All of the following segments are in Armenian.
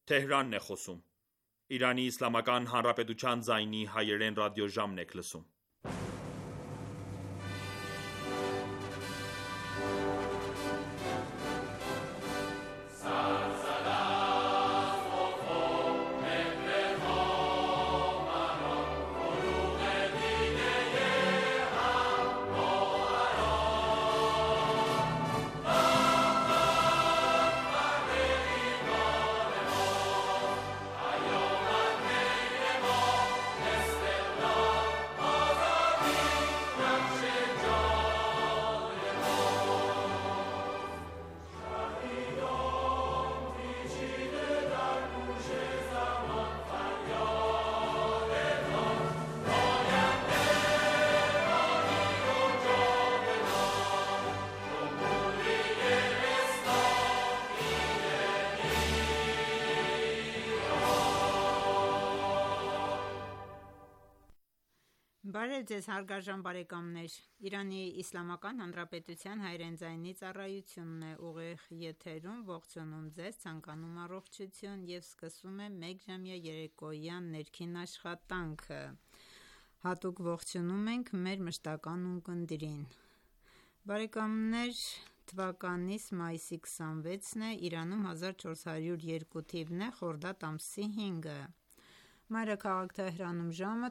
Թեհրանն է խոսում։ Իրանի Իսլամական Հանրապետության ձայնի հայերեն ռադիոժամն եք լսում։ Բարև ձեզ հարգարժան բարեկամներ: Իրանի Իսլամական Հանրապետության հայերեն ձայնի ծառայությունն է ուղիղ եթերում ողջունում ձեզ, ցանկանում առողջություն և սկսում է մեկժամյա երեկոյան ներքին աշխատանքը: Հատուկ ողջունում ենք մեր մշտական ունկնդիրին: Թվականիս մայիսի 26-ն է, Իրանում 1402 թիվն է, խորդադ ամսի 5-ը: Մայրաքաղաք Թեհրանում ժամը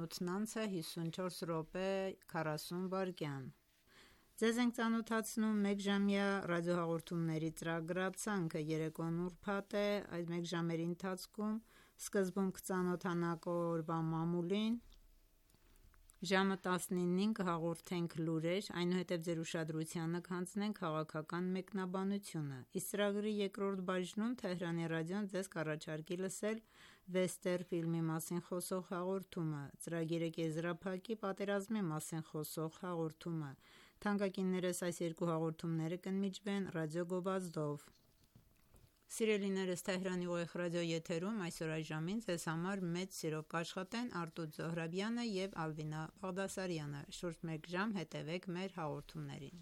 18:44 Ձեզ ենք ծանոթացնում մեկժամյա ռադիոհաղորդումների ծրագրացանքը: Երեկոն ուրբաթ է: Այդ մեկժամերի ընթացքում սկզբում կծանոթանաք օրվա մամուլին, ժամը 19-ին կհաղորդենք լուրեր, այնուհետև ձեր ուշադրությանը կհանձնենք քաղաքական մեկնաբանությունը: Իսկ ծրագրի երկրորդ բաժնում Թեհրանի ռադիոն ձեզ կառաջարկի լսել «Վեստեր» ֆիլմի մասին խոսող հաղորդումը: Ծրագիրը կեզրափակի պատերազմի մասին խոսող հաղորդումը: Թանկագիններս այս երկու հաղորդումները կընդմիջվեն ռադիո գովազդով: Սիրելիներս Թեհրանի ուղիղ ռադիոեթերում այսօր այս ժամին ձեզ համար մեծ սիրով կաշխատեն Արտուտ Զոհրաբյանը և Ալվինա Բաղդասարյանը: Շուրջ մեկ ժամ հետևեք մեր հաղորդումներին: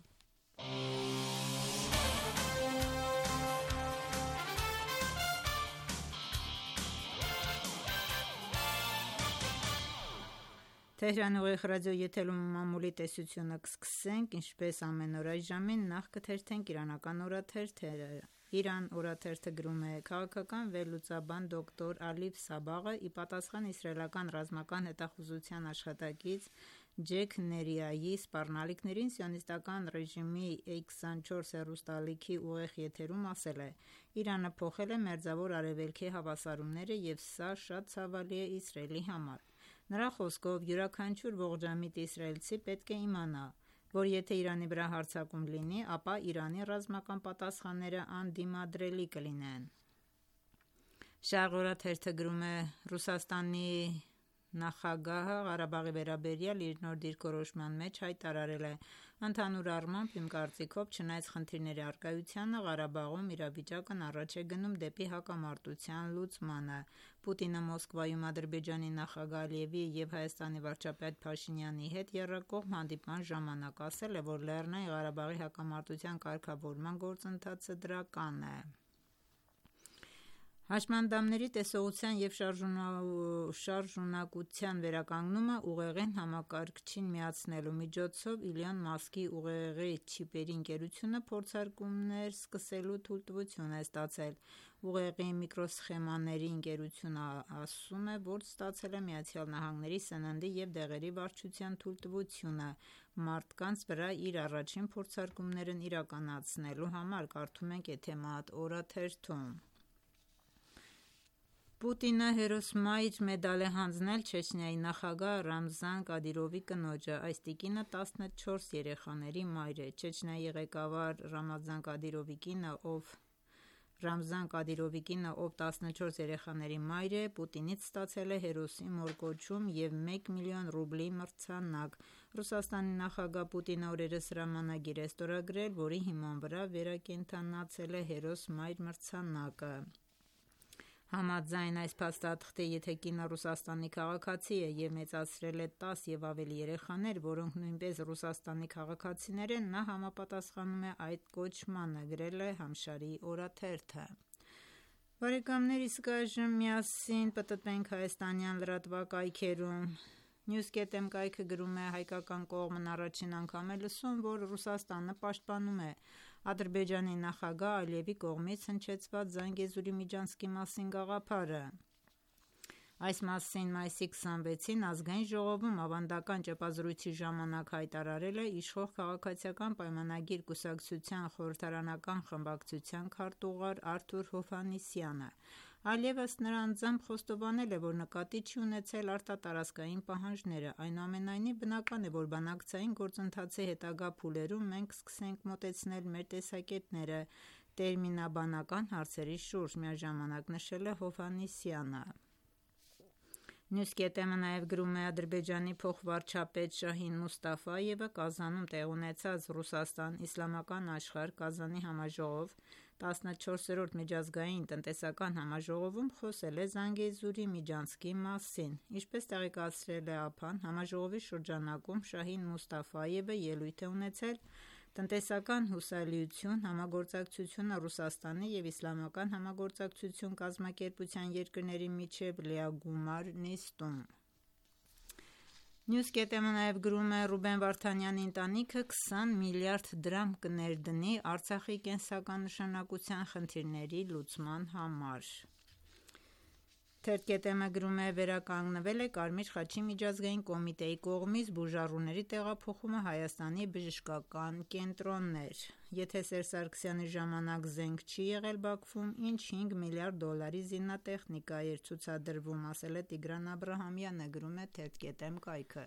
Թեհրանի ուղիղ ռադիոեթերում մամուլի տեսությունը կսկսենք ինչպես ամեն օր այս ժամին: Նախ կթերթենք իրանական օրաթերթերը: «Իրան» օրաթերթը գրում է. «Քաղաքական վերլուծաբան դոկտոր Ալիֆ Սաբաղը ի պատասխան իսրայելական ռազմական հետախուզության աշխատակից Ջեք Ներիայի սպառնալիքներին Սիոնիստական ռեժիմի A24 հեռուստաալիքի ուղիղ եթերում ասել է. «Իրանը փոխել է Մերձավոր Արևելքի հավասարումները և սա շատ ցավալի է Իսրայելի համար»: Նրա խոսքով յուրաքանչյուր ողջամիտ իսրայելցի պետք է իմանա, որ եթե Իրանի վրա հարձակում լինի, ապա Իրանի ռազմական պատասխանները անդիմադրելի կլինեն: Շարղ օրաթերթը գրում է. «Ռուսաստանի նախագահը Ղարաբաղի վերաբերյալ իր նոր դիրքորոշման մեջ հայտարարել է. «Ընդհանուր առմամբ, իմ կարծիքով, չնայած խնդիրների առկայությանը, Ղարաբաղում իրավիճակն առաջ է գնում դեպի հակամարտության լուծմանը»: Պուտինը Մոսկվայում Ադրբեջանի նախագահ Ալիևի և Հայաստանի վարչապետ Փաշինյանի հետ եռակողմ հանդիպման ժամանակ ասել է, որ Լեռնային Ղարաբաղի հակամարտության կարգավորման գործընթացը դրական է: Հաշմանդամների տեսողության և շարժունակության վերականգնումը ուղեղին համակարգչին միացնելու միջոցով Իլոն Մասկի ուղեղի չիպերի ընկերությունը փորձարկումներ սկսելու թույլտվություն է ստացել: Ուղեղի միկրոսխեմաների ընկերությունը ասում է, որ ստացել է ԱՄՆ-ի սննդի և դեղերի վարչության թույլտվությունը մարդկանց վրա իր առաջին փորձարկումներն իրականացնելու համար: Կարդում ենք «Էթեմադ» օրաթերթում: Պուտինը «Հերոսմայր» մեդալ է հանձնել Չեչնիայի նախագահ Ռամզան Կադիրովի կնոջը: Այս տիկինը 14 երեխաների մայր է: Չեչնիայի ղեկավար Ռամզան Կադիրովի կինը, ով 14 երեխաների մայր է, Պուտինից ստացել է «Հերոսի մոր» կոչում և 1 միլիոն ռուբլի մրցանակ: Ռուսաստանի նախագահ Պուտինը օրերս հրամանագիր է ստորագրել, որի հիման վրա վերակենդանացել է «Հերոս Մայր» մրցանակը: Համաձայն այս փաստաթղթի, եթե կինը Ռուսաստանի քաղաքացի է և մեծացրել է 10 և ավելի երեխաներ, որոնք նույնպես Ռուսաստանի քաղաքացիներ են, նա համապատասխանում է այդ կոչմանը, գրել է Համշարի օրաթերթը: Բարեկամներ, իսկ այժմ միասին պատտվենք հայաստանյան լրատվակայքերում։ News.am կայքը գրում է հայկական կողմն առաջին անգամ է լսում, որ Ռուսաստանը պաշտպանում է Ադրբեջանի նախագահ Ալիևի կողմից հնչեցված Զանգեզուրի միջանցքի մասին գաղափարը։ Այս մասին մայիսի 26-ին ազգային ժողովում ավանդական ճեպազրույցի ժամանակ հայտարարել է իշխող քաղաքացիական պայմանագիր կուսակցության խորհրդարանական խմբակցության քարտուղար Արթուր Հովհաննիսյանը։ Ալիևը նրա անձամբ խոստովանել է, որ նկատի չի ունեցել արտատարածքային պահանջները, այնուամենայնիվ բնական է, որ բանակցային գործընթացի հետագա փուլերում մենք սկսենք մոտեցնել մեր տեսակետները տերմինաբանական հարցերի շուրջ, միաժամանակ նշել է Հովհաննիսյանը։ News.am-ը նաև գրում է Ադրբեջանի փոխվարչապետ Շահին Մուստաֆայևը Կազանում տեղ ունեցած Ռուսաստան Իսլամական աշխարհ Կազանի համաժողով 14-րդ միջազգային տնտեսական համաժողովում խոսել է Զանգեզուրի միջանցքի մասին։ Ինչպես տեղեկացրել է ԱՓԱ-ն, համաժողովի շրջանակում Շահին Մուստաֆայևը ելույթ է ունեցել տնտեսական հուսալիություն, համագործակցությունը Ռուսաստանի և Իսլամական համագործակցություն կազմակերպության երկրների միջև լիագումար նիստում։ News.am-ը նաև գրում է Ռուբեն Վարդանյանի ընտանիքը 20 միլիարդ դրամ կներդնի Արցախի կենսական նշանակության խնդիրների լուծման համար։ Թերթ.am-ը գրում է վերականգնվել է Կարմիր խաչի միջազգային կոմիտեի կողմից բուժառուների տեղափոխումը Հայաստանի բժշկական կենտրոններ։ Եթե Սերժ Սարգսյանի ժամանակ զենք չի եղել Բաքվում, ինչ 5 միլիարդ դոլարի զինատեխնիկա էր ցուցադրվում, ասել է Տիգրան Աբրահամյանը, գրում է Թերթ.am կայքը։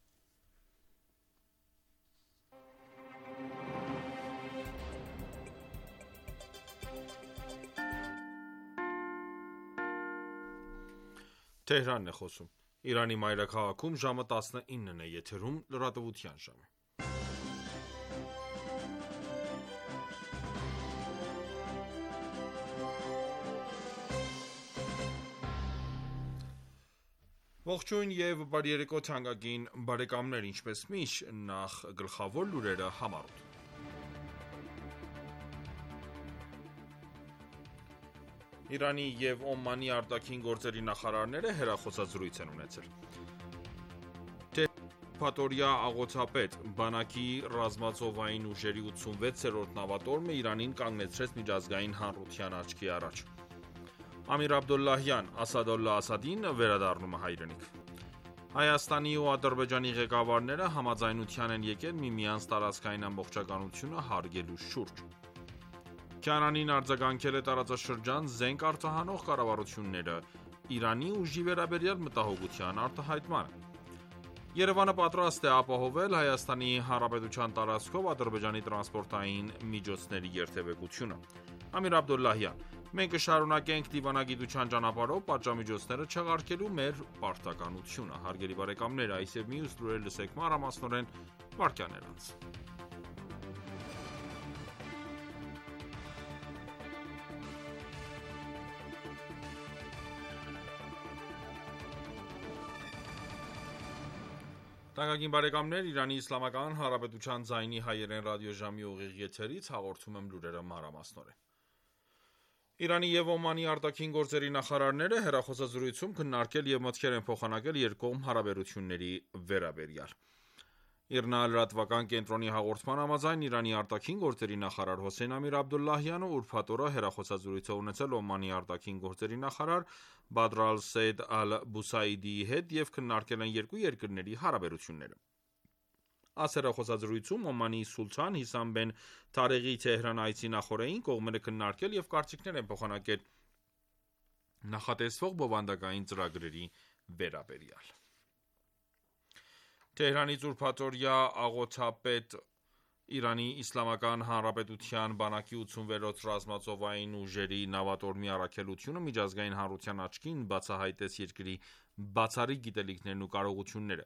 Թեհրանն է խոսում։ Իրանի մայրաքաղաքում ժամը 19-ն է, եթերում լրատվության ժամը։ Ողջույն եւ բարի երեկո թանկագին բարեկամներ, ինչպես միշտ, նախ գլխավոր լուրերը համառոտ։ Իրանի և Օմանի արտաքին գործերի նախարարները հեռախոսազրույց են ունեցել։ Փաթորիա աղոթապետ բանակի ռազմածովային ուժերի 86-րդ նավատորմը Իրանին կանգնեցրեց միջազգային հանրության աչքի առաջ։ Ամիր Աբդոլլահյան Ասադոլլա Ասադին վերադառնում է հայրենիք։ Հայաստանի ու Ադրբեջանի ղեկավարները համաձայնության են եկել միմյանց տարածքային ամբողջականությունը հարգելու շուրջ։ Քանանին արձագանքել է տարածաշրջան զենք արտահանող կառավարությունները Իրանի ուժի վերաբերյալ մտահոգության արտահայտմանը։ Երևանը պատրաստ է ապահովել Հայաստանի Հանրապետության տարածքով Ադրբեջանի տրանսպորտային միջոցների երթևեկությունը։ Ամիր Աբդոլլահյան, մենք կշարունակենք դիվանագիտության ճանապարհով պատժամիջոցները չեղարկելու մեր պարտականությունը։ Հարգելի բարեկամներ, այս եւ մյուս լուրեր լսեք մանրամասնորեն վարքյաներ անց։ Թանկագին բարեկամներ, Իրանի Իսլամական Հանրապետության ձայնի հայերեն ռադիոժամի ուղիղ եթերից հաղորդում եմ լուրերը մանրամասնորեն։ Իրանի և Օմանի արտաքին գործերի նախարարները հեռախոսազրույցում քննարկել և մտքեր են փոխանակել երկկողմ հարաբերությունների վերաբերյալ։ ԻՌՆԱ լրատվական կենտրոնի հաղորդման համաձայն Իրանի արտաքին գործերի նախարար Հոսեյն Ամիր Աբդոլլահյանը ուրբաթ օրը հեռախոսազրույց է ունեցել Օմանի արտաքին գործերի նախարար Բադր ալ-Սեյդ ալ-Բուսայդիի հետ և քննարկել են երկու երկրների հարաբերությունները։ Այս հեռախոսազրույցում Օմանի սուլթան Հիսամ բեն Թարեղի Թեհրան այցի նախօրեին կողմերը քննարկել և կարծիքներ են փոխանակել նախատեսվող բովանդակային ծրագրերի վերաբերյալ։ Թեհրանից ուրբաթօրյա աղոթապետ Իրանի Իսլամական Հանրապետության բանակի 86-րդ ռազմածովային ուժերի նավատորմի առաքելությունը միջազգային հանրության աչքին բացահայտեց երկրի բացառիկ գիտելիքներն ու կարողությունները։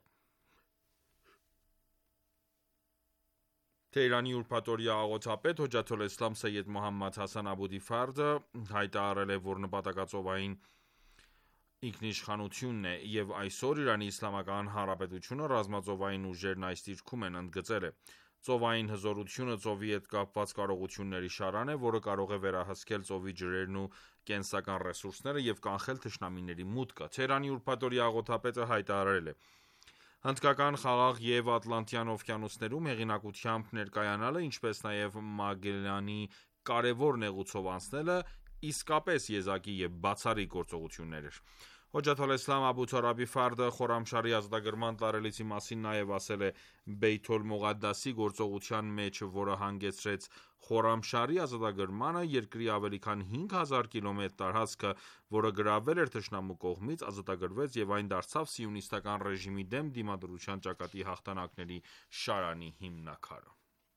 Թեհրանի ուրբաթօրյա աղոթապետ Հոջաթոլէսլամ Սեյեդ Մոհամմադ Հասան Աբուդի Ֆարդը հայտարարել է, որ նպատակածովային ինքնիշխանությունն է և այսօր Իրանի Իսլամական Հանրապետությունը ռազմածովային ուժերն այս դիրքում են, ընդգծել է, Ծովային հզորությունը ծովի հետ կապված կարողությունների շարան է, որը կարող է վերահսկել ծովի ջրերն ու կենսական ռեսուրսները և կանխել թշնամիների մուտքը։ Թեհրանի ուրբաթօրյա աղոթապետը հայտարարել է. Հնդկական, Խաղաղ և Ատլանտյան օվկիանոսներում հեղինակությամբ ներկայանալը, ինչպես նաև Մագելլանի կարևոր նեղուցով անցնելը իսկապես եզակի և բացառիկ գործողություններ էր։ Հոջաթ ալ-Իսլամ Աբու Թորաբի Ֆարդը Խորամշահրի ազատագրման տարելիցի մասին նաև ասել է. Բեյթ ալ-Մողադասի գործողության մեջ, որը հանգեցրեց Խորամշահրի ազատագրմանը, երկրի ավելի քան 5000 կիլոմետր տարածքը, որը գրավվել էր թշնամու կողմից, ազատագրվեց և այն դարձավ սիոնիստական ռեժիմի դեմ դիմադրության ճակատի հաղթանակների շարանի հիմնաքարը։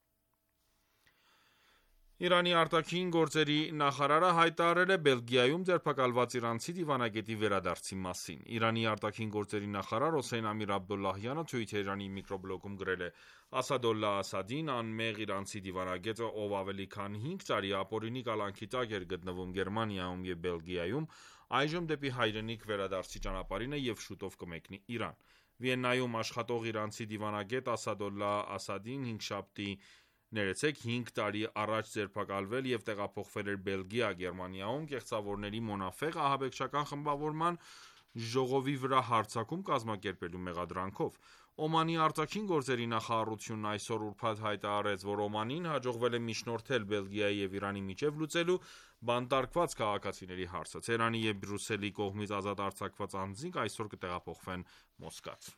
Իրանի արտաքին գործերի նախարարը հայտարարել է Բելգիայում ձերբակալված իրանցի դիվանագետի վերադարձի մասին։ Իրանի արտաքին գործերի նախարար Հոսեյն Ամիր Աբդոլլահյանը Twitter-ի միկրոբլոգում գրել է. Ասադոլլա Ասադին, անմեղ իրանցի դիվանագետը, ով ավելի քան 5 տարի ապօրինի կալանքի տակ էր գտնվում Գերմանիայում և Բելգիայում, այժմ դեպի հայրենիք վերադարձի ճանապարհին է և շուտով կմեկնի Իրան։ Վիեննայում աշխատող իրանցի դիվանագետ Ասադոլլա Ասադին 5 տարի առաջ ձերբակալվել և տեղափոխվել էր Բելգիա, Գերմանիայում կեղծավորների Մոնաֆեղ ահաբեկչական խմբավորման ժողովի վրա հարձակում կազմակերպելու մեղադրանքով։ Օմանի արտաքին գործերի նախարարությունն այսօր ուրբաթ հայտարարեց, որ Օմանին հաջողվել է միջնորդել Բելգիայի և Իրանի միջև լուծելու բանտարկված քաղաքացիների հարցը։ Թեհրանի և Բրյուսելի կողմից ազատ արձակված անձինք այսօր կտեղափոխվեն Մոսկվա։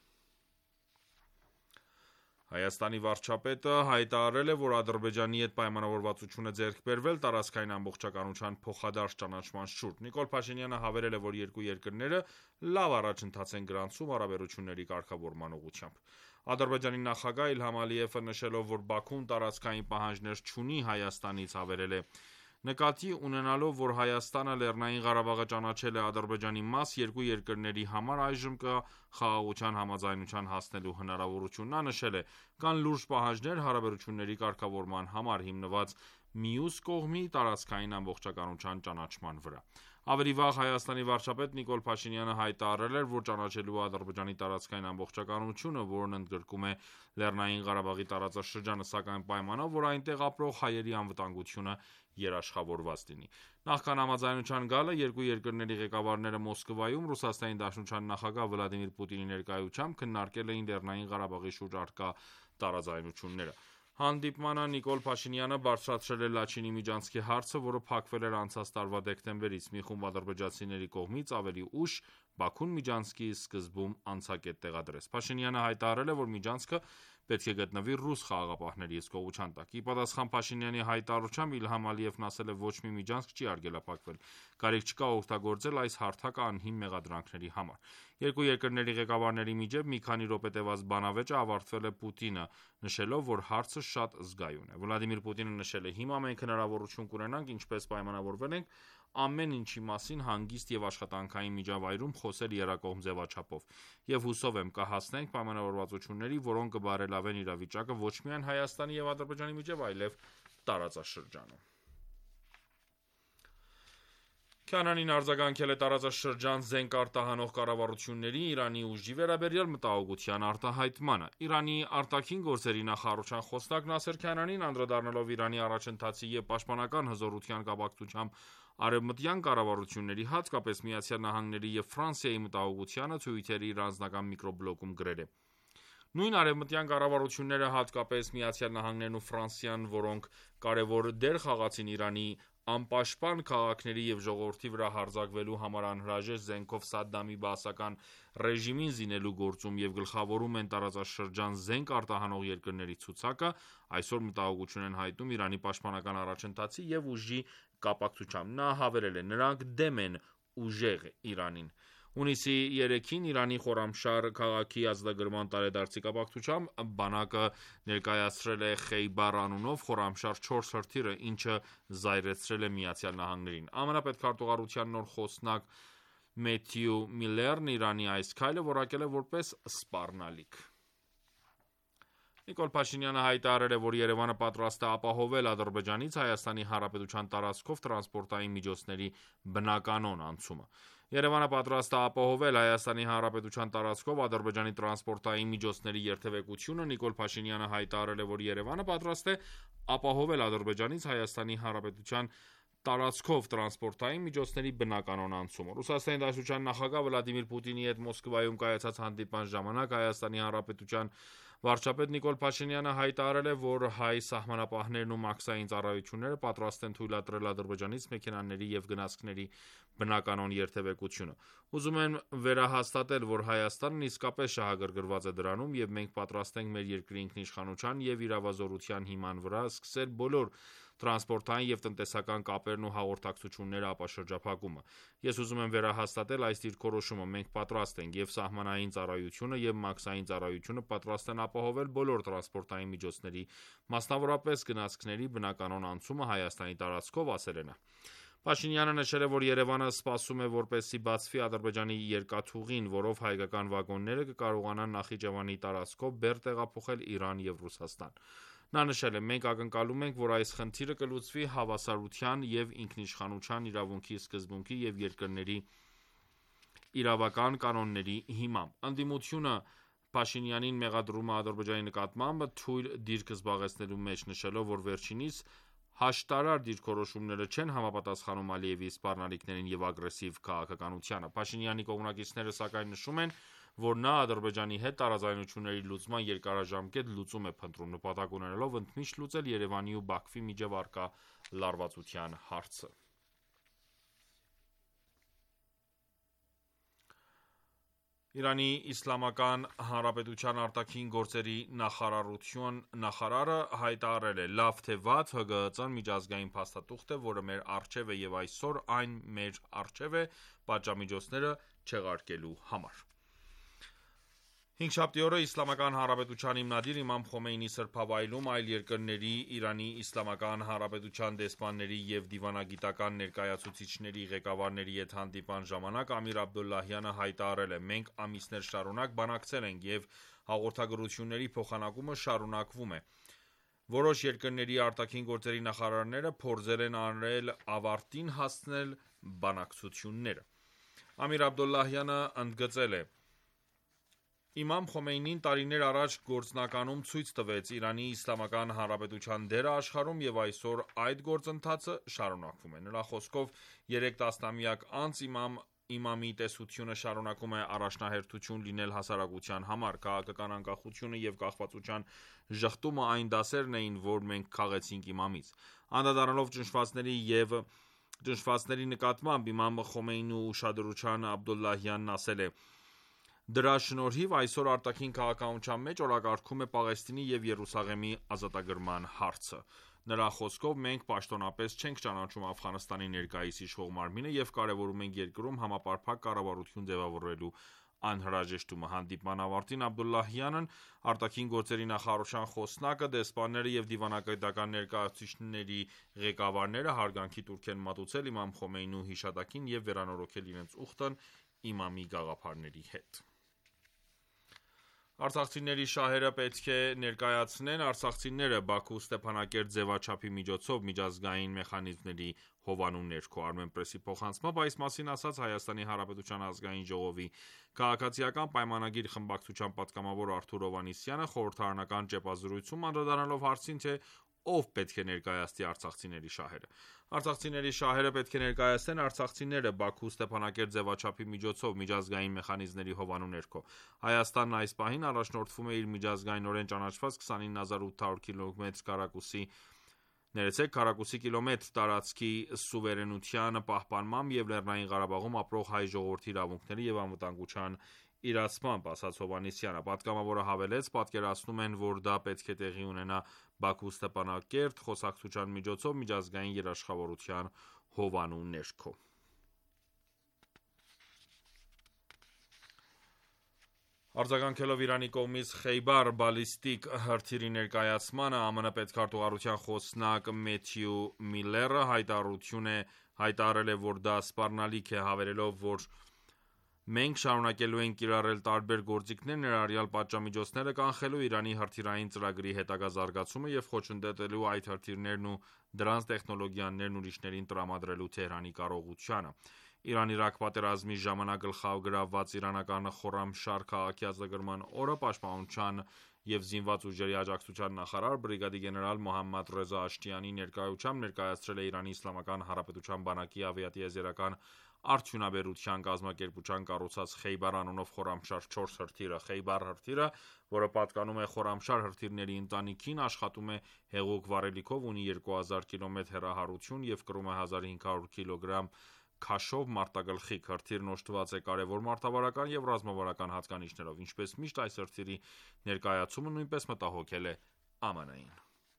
Հայաստանի վարչապետը հայտարարել է, որ Ադրբեջանի հետ պայմանավորվածություն է ձեռք բերվել տարածքային ամբողջականության փոխադարձ ճանաչման շուրջ։ Նիկոլ Փաշինյանը հավելել է, որ երկու երկրները լավ առաջընթաց են գրանցում հարաբերությունների կարգավորման ուղղությամբ։ Ադրբեջանի նախագահ Իլհամ Ալիևը նշելով, որ Բաքուն տարածքային պահանջներ չունի Հայաստանից, հավելել է. Նկատի ունենալով, որ Հայաստանը Լեռնային Ղարաբաղը ճանաչել է Ադրբեջանի մաս, երկու երկրների համար այժմ կա խաղաղության համաձայնության հասնելու հնարավորություն։ Նա նշել է. Կան լուրջ պահանջներ հարաբերությունների կարգավորման համար, հիմնված մյուս կողմի տարածքային ամբողջականության ճանաչման վրա։ Ավելի վաղ Հայաստանի վարչապետ Նիկոլ Փաշինյանը հայտարարել էր, որ ճանաչելու Ադրբեջանի տարածքային ամբողջականությունը, որն ընդգրկում է Լեռնային Ղարաբաղի տարածաշրջանը, սակայն պայմանով, որ այնտեղ ապրող հայերի անվտանգությունը երաշխավորված լինի։ Նախքան համաձայնության գալը, երկու երկրների ղեկավարները Մոսկվայում Ռուսաստանի Դաշնության նախագահ Վլադիմիր Պուտինի ներկայությամբ քննարկել էին Լեռնային Ղարաբաղի շուրջ առկա տարաձայնությունները։ Հանդիպմանը Նիկոլ Փաշինյանը բարձրացրել է Լաչինի միջանցքի հարցը, որը փակվել էր անցած տարվա դեկտեմբերից։ Մի խումբ ադրբեջանցիների կողմից ավելի ուշ Բաքուն միջանցքի սկզբում անցակետ տեղադրեց։ Փաշինյանը հայտարարել է, որ միջանցքը պետք է գտնվի ռուս խաղաղապահների հսկողության տակ։ Ի պատասխան Փաշինյանի հայտարարությամբ Իլհամ Ալիևն ասել է, ոչ մի միջանցք չի արգելափակվել։ Կարիք չկա օգտագործել այս հարթակը անհիմն մեղադրանքների համար։ Երկու երկրների ղեկավարների միջև մի քանի րոպե տևած բանավեճը ավարտվել է Պուտինը նշելով, որ հարցը շատ զգայուն է։ Վլադիմիր Պուտինը նշել է. Հիմա մենք հնարավորություն կունենանք, ինչպես պայմանավորվել ենք, ամեն ինչի մասին հանգիստ և աշխատանքային միջավայրում խոսել եռակողմ ձևաչափով, և հուսով եմ կհասնենք պայմանավորվածությունների, որոնք կբարելավեն իրավիճակը ոչ միայն Հայաստանի և Ադրբեջանի միջև, այլև տարածաշրջանում։ Քյանանին արձագանքել է տարածաշրջան զենք արտահանող կառավարությունների Իրանի ուժի վերաբերյալ մտահոգության արտահայտմանը։ Իրանի արտաքին գործերի նախարարության խոսնակ Նասեր Քյանանին անդրադառնալով Իրանի առաջընթացի և պաշտպանական հզորության կապակցությամբ արևմտյան կառավարությունների, հատկապես ԱՄՆ-ի և Ֆրանսիայի մտահոգությանը, Twitter-ի իր անձնական միկրոբլոգում գրել է. Նույն արևմտյան կառավարությունները, հատկապես ԱՄՆ-ն ու Ֆրանսիան, որոնք կարևոր դեր խաղացին Իրանի անպաշտպան քաղաքների և ժողովրդի վրա հարձակվելու համար անհրաժեշտ զենքով Սադդամի բաասական ռեժիմին զինելու գործում և գլխավորում են տարածաշրջան զենք արտահանող երկրների ցուցակը, այսօր մտահոգություն են հայտնում Իրանի պաշտպանական առաջընթացի և ուժի կապակցությամբ։ Նա հավելել է. Նրանք դեմ են ուժեղ Իրանին։ Հունիսի 3-ին Իրանի Խորամշահր քաղաքի ազատագրման տարեդարձի կապակցությամբ բանակը ներկայացրել է Խեյբար անունով Խորամշահր 4 հրթիռը, ինչը զայրացրել է ԱՄՆ-ին։ ԱՄՆ պետքարտուղարության նոր խոսնակ Մեթյու Միլլերն Իրանի այս քայլը որակել է որպես սպառնալիք։ Նիկոլ Փաշինյանը հայտարարել է, որ Երևանը պատրաստ է ապահովել Ադրբեջանից Հայաստանի Հանրապետության տարածքով տրանսպորտային միջոցների բնականոն անցումը։ Երևանը պատրաստ է ապահովել Հայաստանի Հանրապետության տարածքով Ադրբեջանի տրանսպորտային միջոցների երթևեկությունը։ Նիկոլ Փաշինյանը հայտարարել է, որ Երևանը պատրաստ է ապահովել Ադրբեջանից Հայաստանի Հանրապետության տարածքով տրանսպորտային միջոցների բնականոն անցումը։ Ռուսաստանի Դաշնության նախագահ Վլադիմիր Պուտինի հետ Մոսկվայում կայացած հանդիպման ժամանակ Հայաստանի Հանրապետության վարչապետ Նիկոլ Փաշինյանը հայտարարել է, որ հայ սահմանապահներն ու մաքսային ծառայությունները պատրաստ են թույլատրել Ադրբեջանից մեքենաների և գնացքների բնականոն երթևեկությունը։ Ուզում եմ վերահաստատել, որ Հայաստանն իսկապես շահագրգռված է դրանում, և մենք պատրաստ ենք մեր երկրի ինքնիշխանության և իրավազորության հիման վրա սկսել բոլոր տրանսպորտային և տնտեսական կապերն ու հաղորդակցությունները ապաշրջափակումը։ Ես ուզում եմ վերահաստատել այս դիրքորոշումը, մենք պատրաստ ենք, և սահմանային ծառայությունը և մաքսային ծառայությունը պատրաստ են ապահովել բոլոր տրանսպորտային միջոցների, մասնավորապես գնացքների բնականոն անցումը Հայաստանի տարածքով, ասել է նա։ Փաշինյանը նշել է, որ Երևանը սպասում է, որպեսզի բացվի Ադրբեջանի երկաթուղին, որով հայկական վագոնները կկարողանան Նախիջևանի տարածքով բեռ տեղափոխել Իրան և Ռուսաստան։ Նա նշել է. «Մենք ակնկալում ենք, որ այս խնդիրը կլուծվի հավասարության և ինքնիշխանության իրավունքի սկզբունքի և երկրների իրավական կանոնների հիմամբ»։ Ընդդիմությունը Փաշինյանին մեղադրում է Ադրբեջանի նկատմամբ թույլ դիրք զբաղեցնելու մեջ, նշելով, որ վերջինիս հաշտարար դիրքորոշումները չեն համապատասխանում Ալիևի սպառնալիքներին և ագրեսիվ քաղաքականությանը։ Փաշինյանի կողմնակիցները սակայն նշում են, որ նա Ադրբեջանի հետ տարաձայնությունների լուծման երկարաժամկետ լուծում է փնտրում, նպատակ ունենալով ընդմիշտ լուծել Երևանի ու Բաքվի միջև առկա լարվածության հարցը։ Իրանի Իսլամական Հանրապետության արտաքին գործերի նախարարը հայտարարել է. «Լավ թե վատ, ՀԳՀԾ-ն միջազգային փաստաթուղթ է, որը մեր առջև է և այսօր այն մեր առջև է պատժամիջոցները չեղարկելու համար»։ Հինգշաբթի օրը Իսլամական Հանրապետության հիմնադիր Իմամ Խոմեյնի սրբավայրում այլ երկրների, Իրանի Իսլամական Հանրապետության դեսպանների և դիվանագիտական ներկայացուցիչների ղեկավարների հետ հանդիպման ժամանակ Ամիր Աբդոլլահյանը հայտարարել է. «Մենք ամիսներ շարունակ բանակցել ենք և հաղորդագրությունների փոխանակումը շարունակվում է։ Որոշ երկրների արտաքին գործերի նախարարները փորձել են արել ավարտին հասցնել բանակցությունները»։ Ամիր Աբդոլլահյանը ընդգծել է. «Իմամ Խոմեյնին տարիներ առաջ գործնականում ցույց տվեց Իրանի Իսլամական Հանրապետության դերը աշխարհում և այսօր այդ գործընթացը շարունակվում է»։ Նրա խոսքով, 3 տասնամյակ անց իմամի տեսությունը շարունակում է առաջնահերթություն լինել հասարակության համար։ Քաղաքական անկախությունը և կախվածության ժխտումը այն դասերն էին, որ մենք քաղեցինք իմամից։ Անդրադառնալով ճնշվածների նկատմամբ իմամ Խոմեյնու ուշադրությանը Աբդոլլահյանն ասել է. «Դրա շնորհիվ այսօր արտաքին քաղաքականության մեջ օրակարգում է Պաղեստինի և Երուսաղեմի ազատագրման հարցը»։ Նրա խոսքով, մենք պաշտոնապես չենք ճանաչում Աֆղանստանի ներկայիս իշխող մարմինը և կարևորում ենք երկրում համապարփակ կառավարություն ձևավորելու անհրաժեշտումը։ Հանդիպման ավարտին Աբդոլլահյանն արտաքին գործերի նախարարության խոսնակը, դեսպանները և դիվանագիտական ներկայացուցիչների ղեկավարները հարգանքի տուրք են մատուցել իմամ Խոմեյնու հիշատակին և վերանորոգել իրենց ուխտն իմամի գաղափարների հետ։ Արցախցիների շահերը պետք է ներկայացնեն արցախցիները Բաքու-Ստեփանակերտ ձևաչափի միջոցով միջազգային մեխանիզմների հովանու ներքո։ Armenpress-ի փոխանցմամբ այս մասին ասաց Հայաստանի Հանրապետության ազգային ժողովի քաղաքացիական պայմանագիր խմբակցության պատգամավոր Արթուր Հովհաննիսյանը խորհրդարանական ճեպազրույցում անդրադառնալով հարցին, թե ով պետք է ներկայացնի արցախցիների շահերը։ Արցախցիների շահերը պետք է ներկայացնեն արցախցիները Բաքու-Ստեփանակերտ ձևաչափի միջոցով միջազգային մեխանիզմների հովանու ներքո։ Հայաստանն այս պահին առաջնորդվում է իր միջազգայինորեն ճանաչված 29800 քառակուսի կիլոմետր տարածքի սուվերենության պահպանմամբ և Լեռնային Ղարաբաղում ապրող հայ ժողովրդի իրավունքների և անվտանգության իրացմամբ, ասաց Հովհաննիսյանը։ Պատգամավորը հավելեց. «Պատկերացնում են, որ դա պետք է տեղի ունենա Բաքու-Ստեփանակերտ խոսակցության միջոցով միջազգային երաշխավորության հովանու ներքո»։ Արձագանքելով Իրանի կողմից Խեյբար բալիստիկ հրթիռի ներկայացմանը, ԱՄՆ պետքարտուղարության խոսնակ Մեթյու Միլլերը հայտարարել է, որ դա սպառնալիք է, հավելելով, որ Մենք շարունակելու ենք կիրառել տարբեր գործիքներ, ներառյալ պատժամիջոցները կանխելու Իրանի հրթիռային ծրագրի հետագա զարգացումը և խոչընդոտելու այդ հրթիռներն ու դրանց տեխնոլոգիաներն ուրիշներին տրամադրելու Թեհրանի կարողությանը: Իրան-Իրաք պատերազմի ժամանակ գլխավորգրավված իրանական Խորամշահր քաղաքի ազատագրման օրը Պաշտպանության և զինված ուժերի աջակցության նախարար բրիգադի գեներալ Մոհամմադ Ռեզա Աշտիանի ներկայությամբ ներկայացրել է Իրանի Իսլամական Հանրապետության բանակի ավիատիեզերական արդյունաբերության կազմակերպության կառուցած Խեյբար անունով Խորամշահր 4 հրթիռը: Խեյբար հրթիռը, որը պատկանում է Խորամշահր հրթիռների ընտանիքին, աշխատում է հեղուկ վառելիքով, ունի 2000 կմ հեռահարություն և կրում է 1500 կգ քաշով մարտագլխիկ: Հրթիռն օժտված է կարևոր մարտավարական և ռազմավարական հատկանիշներով: Ինչպես միշտ, այս հրթիռի ներկայացումը նույնպես մտահոգել է ԱՄՆ-ին: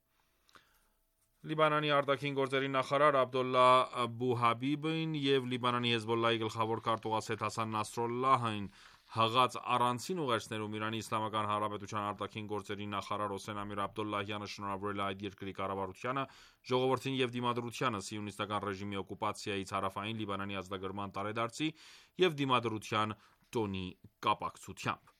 Լիբանանի ԱԳ նախարար Աբդոլլահ Բուհաբիբն և Լիբանանի Հեզբոլլահի գլխավոր քարտուղար Սեյյեդ Հասան Նասրալլահին հղած առանցին ուղերձներում Իրանի Իսլամական Հանրապետության ԱԳ նախարար Հոսեյն Ամիր Աբդոլլահյանը շնորհավորել է այդ երկրի կառավարությանը, ժողովրդին և դիմադրությանը սիոնիստական ռեժիմի օկուպացիայից Հարավային Լիբանանի ազատագրման տարեդարձի և դիմադրության տոնի կապակցությամբ: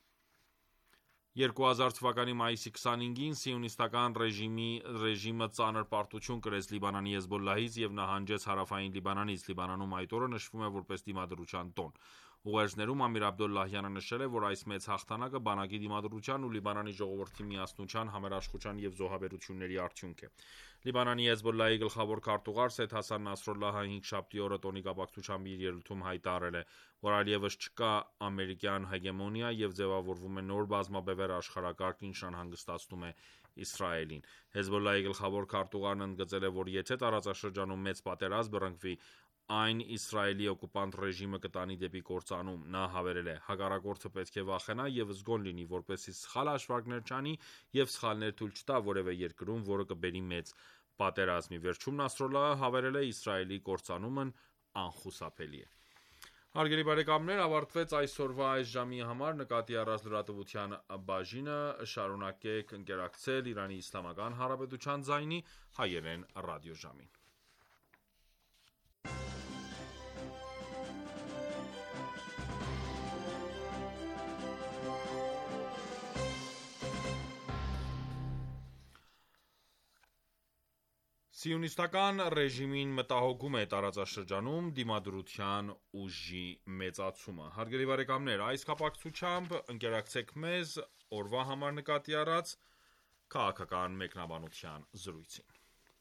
2000 թվականի մայիսի 25-ին սիոնիստական ռեժիմը ծանր պարտություն կրեց Լիբանանի Հեզբոլլահից և նահանջեց Հարավային Լիբանանից: Լիբանանում այդ օրը նշվում է որպես դիմադրության տոն: Ուղերձներում Ամիր Աբդոլլահյանը նշել է, որ այս մեծ հաղթանակը բանակի դիմադրության ու Լիբանանի ժողովրդի միասնության, համերաշխության և զոհաբերությունների արդյունք է: Լիբանանի Հեզբոլլահի գլխավոր քարտուղար Սեյյեդ Հասան Նասրալլահը հինգշաբթի օրը տոնի կապակցությամբ իր ելույթում հայտարարել է, որ այլևս չկա ամերիկյան հեգեմոնիա և ձևավորվում է նոր բազմաբևեռ աշխարհակարգ, ինչն անհանգստացնում է Իսրայելին: Հեզբոլլահի գլխավոր քարտուղարն ընդգծել է, որ եթե տարածաշրջանում մեծ պատերազմ բռնկվի, այն Իսրայելի օկուպանտ ռեժիմը կտանի դեպի կործանում: Նա հավելել է. «Հակառակորդը պետք է վախենա և զգոն լինի, որպեսզի սխալ հաշվարկներ չանի և սխալներ թույլ չտա որևէ երկրում, որը կբերի մեծ պատերազմի»: Վերջում Նասրալլահը հավելել է. «Իսրայելի կործանումն անխուսափելի է»: Հարգելի բարեկամներ, ավարտվեց այսօրվա այս ժամի համար նկատի առած լրատվության բաժինը: Շարունակեք ընկերակցել Իրանի Իսլամական Հանրապետության ձայնի հայերեն ռադիոժամին: Սիոնիստական ռեժիմին մտահոգում է տարածաշրջանում դիմադրության ուժի մեծացումը: Հարգելի բարեկամներ, այս կապակցությամբ ընկերակցեք մեզ օրվա համար նկատի առած քաղաքական մեկնաբանության զրույցին: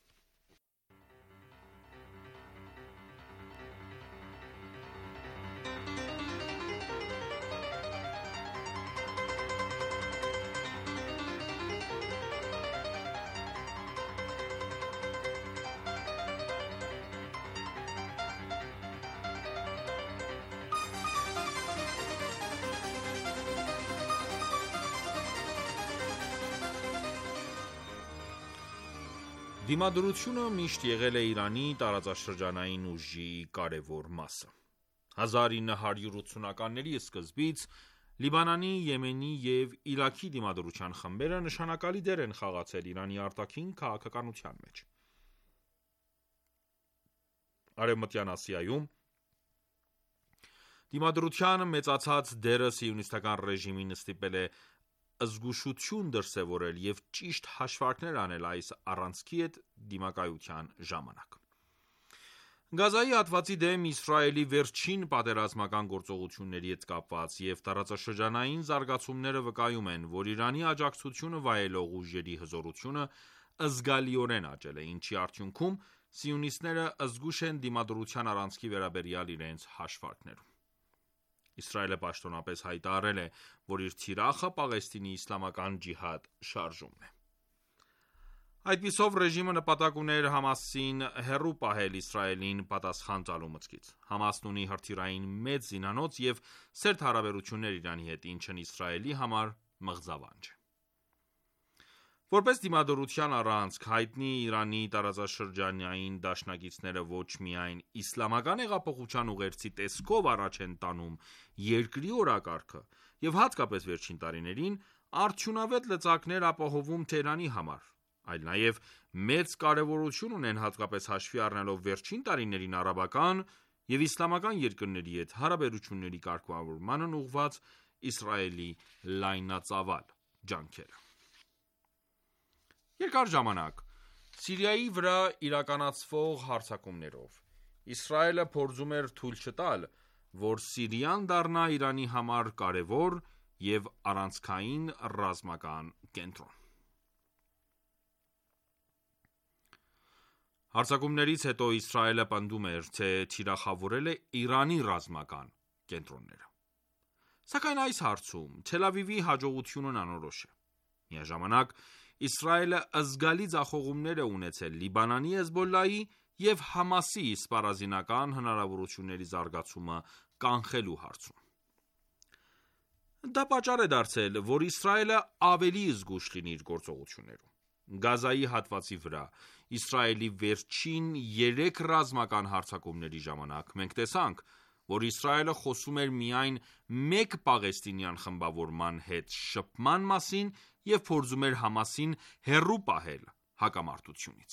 Դիմադրությունը միշտ եղել է Իրանի տարածաշրջանային ուժի կարևոր մասը: 1980-ականների սկզբից Լիբանանի, Եմենի և Իրաքի դիմադրության խմբերը նշանակալի դեր են խաղացել Իրանի արտաքին քաղաքականության մեջ: Արևմտյան Ասիայում դիմադրության մեծացած դերը սիոնիստական ռեժիմին ստիպել է զգուշություն դրսևորել և ճիշտ հաշվարկներ անել այս առանցքի հետ դիմակայության ժամանակ: Գազայի հատվածի դեմ Իսրայելի վերջին պատերազմական գործողությունների հետ կապված և տարածաշրջանային զարգացումները վկայում են, որ Իրանի աջակցությունը վայելող ուժերի հզորությունը զգալիորեն աճել է, ինչի արդյունքում սիոնիստները զգույշ են դիմադրության առանցքի վերաբերյալ իրենց հաշվարկներում: Իսրայելը պաշտոնապես հայտարարել է, որ իր թիրախը Պաղեստինի իսլամական ջիհադ շարժումն է: Այդպիսով ռեժիմը նպատակ ուներ ՀԱՄԱՍ-ին հեռու պահել Իսրայելին պատասխան տալու մտքից: ՀԱՄԱՍ-ն ունի հրթիռային մեծ զինանոց և սերտ հարաբերություններ Իրանի հետ, ինչն Իսրայելի համար մղձավանջ է: Որպես դիմադրության առանցք, հայտնի Իրանի տարածաշրջանային դաշնակիցները ոչ միայն իսլամական հեղափոխության ուղերձի տեսքով առաջ են տանում երկրի օրակարգը և հատկապես վերջին տարիներին, արդյունավետ լծակներ ապահովում Թեհրանի համար, այլ նաև մեծ կարևորություն ունեն հատկապես հաշվի առնելով վերջին տարիներին արաբական և իսլամական երկրների հետ հարաբերությունների կարգավորմանն ուղղված Իսրայելի լայնածավալ ջանքերը։ Երկար ժամանակ Սիրիայի վրա իրականացվող հարձակումներով Իսրայելը փորձում էր թույլ չտալ, որ Սիրիան դառնա Իրանի համար կարևոր և առանցքային ռազմական կենտրոն։ Հարձակումներից հետո Իսրայելը պնդում էր, թե թիրախավորել է Իրանի ռազմական կենտրոնները։ Սակայն այս հարցում Թել Ավիվի հաջողությունն անորոշ է։ Միաժամանակ Իսրայելը զգալի ձախողումներ է ունեցել Լիբանանի Հեզբոլլահի և Համասի սպառազինական հնարավորությունների զարգացումը կանխելու հարցում։ Դա պատճառ է դարձել, որ Իսրայելը ավելի զգույշ լինի իր գործողություններում։ Գազայի հատվածի վրա Իսրայելի վերջին 3 ռազմական հարձակումների ժամանակ մենք տեսանք, որ Իսրայելը խոսում էր միայն մեկ պաղեստինյան խմբավորման հետ շփման մասին և փորձում էր Համասին հեռու պահել հակամարտությունից։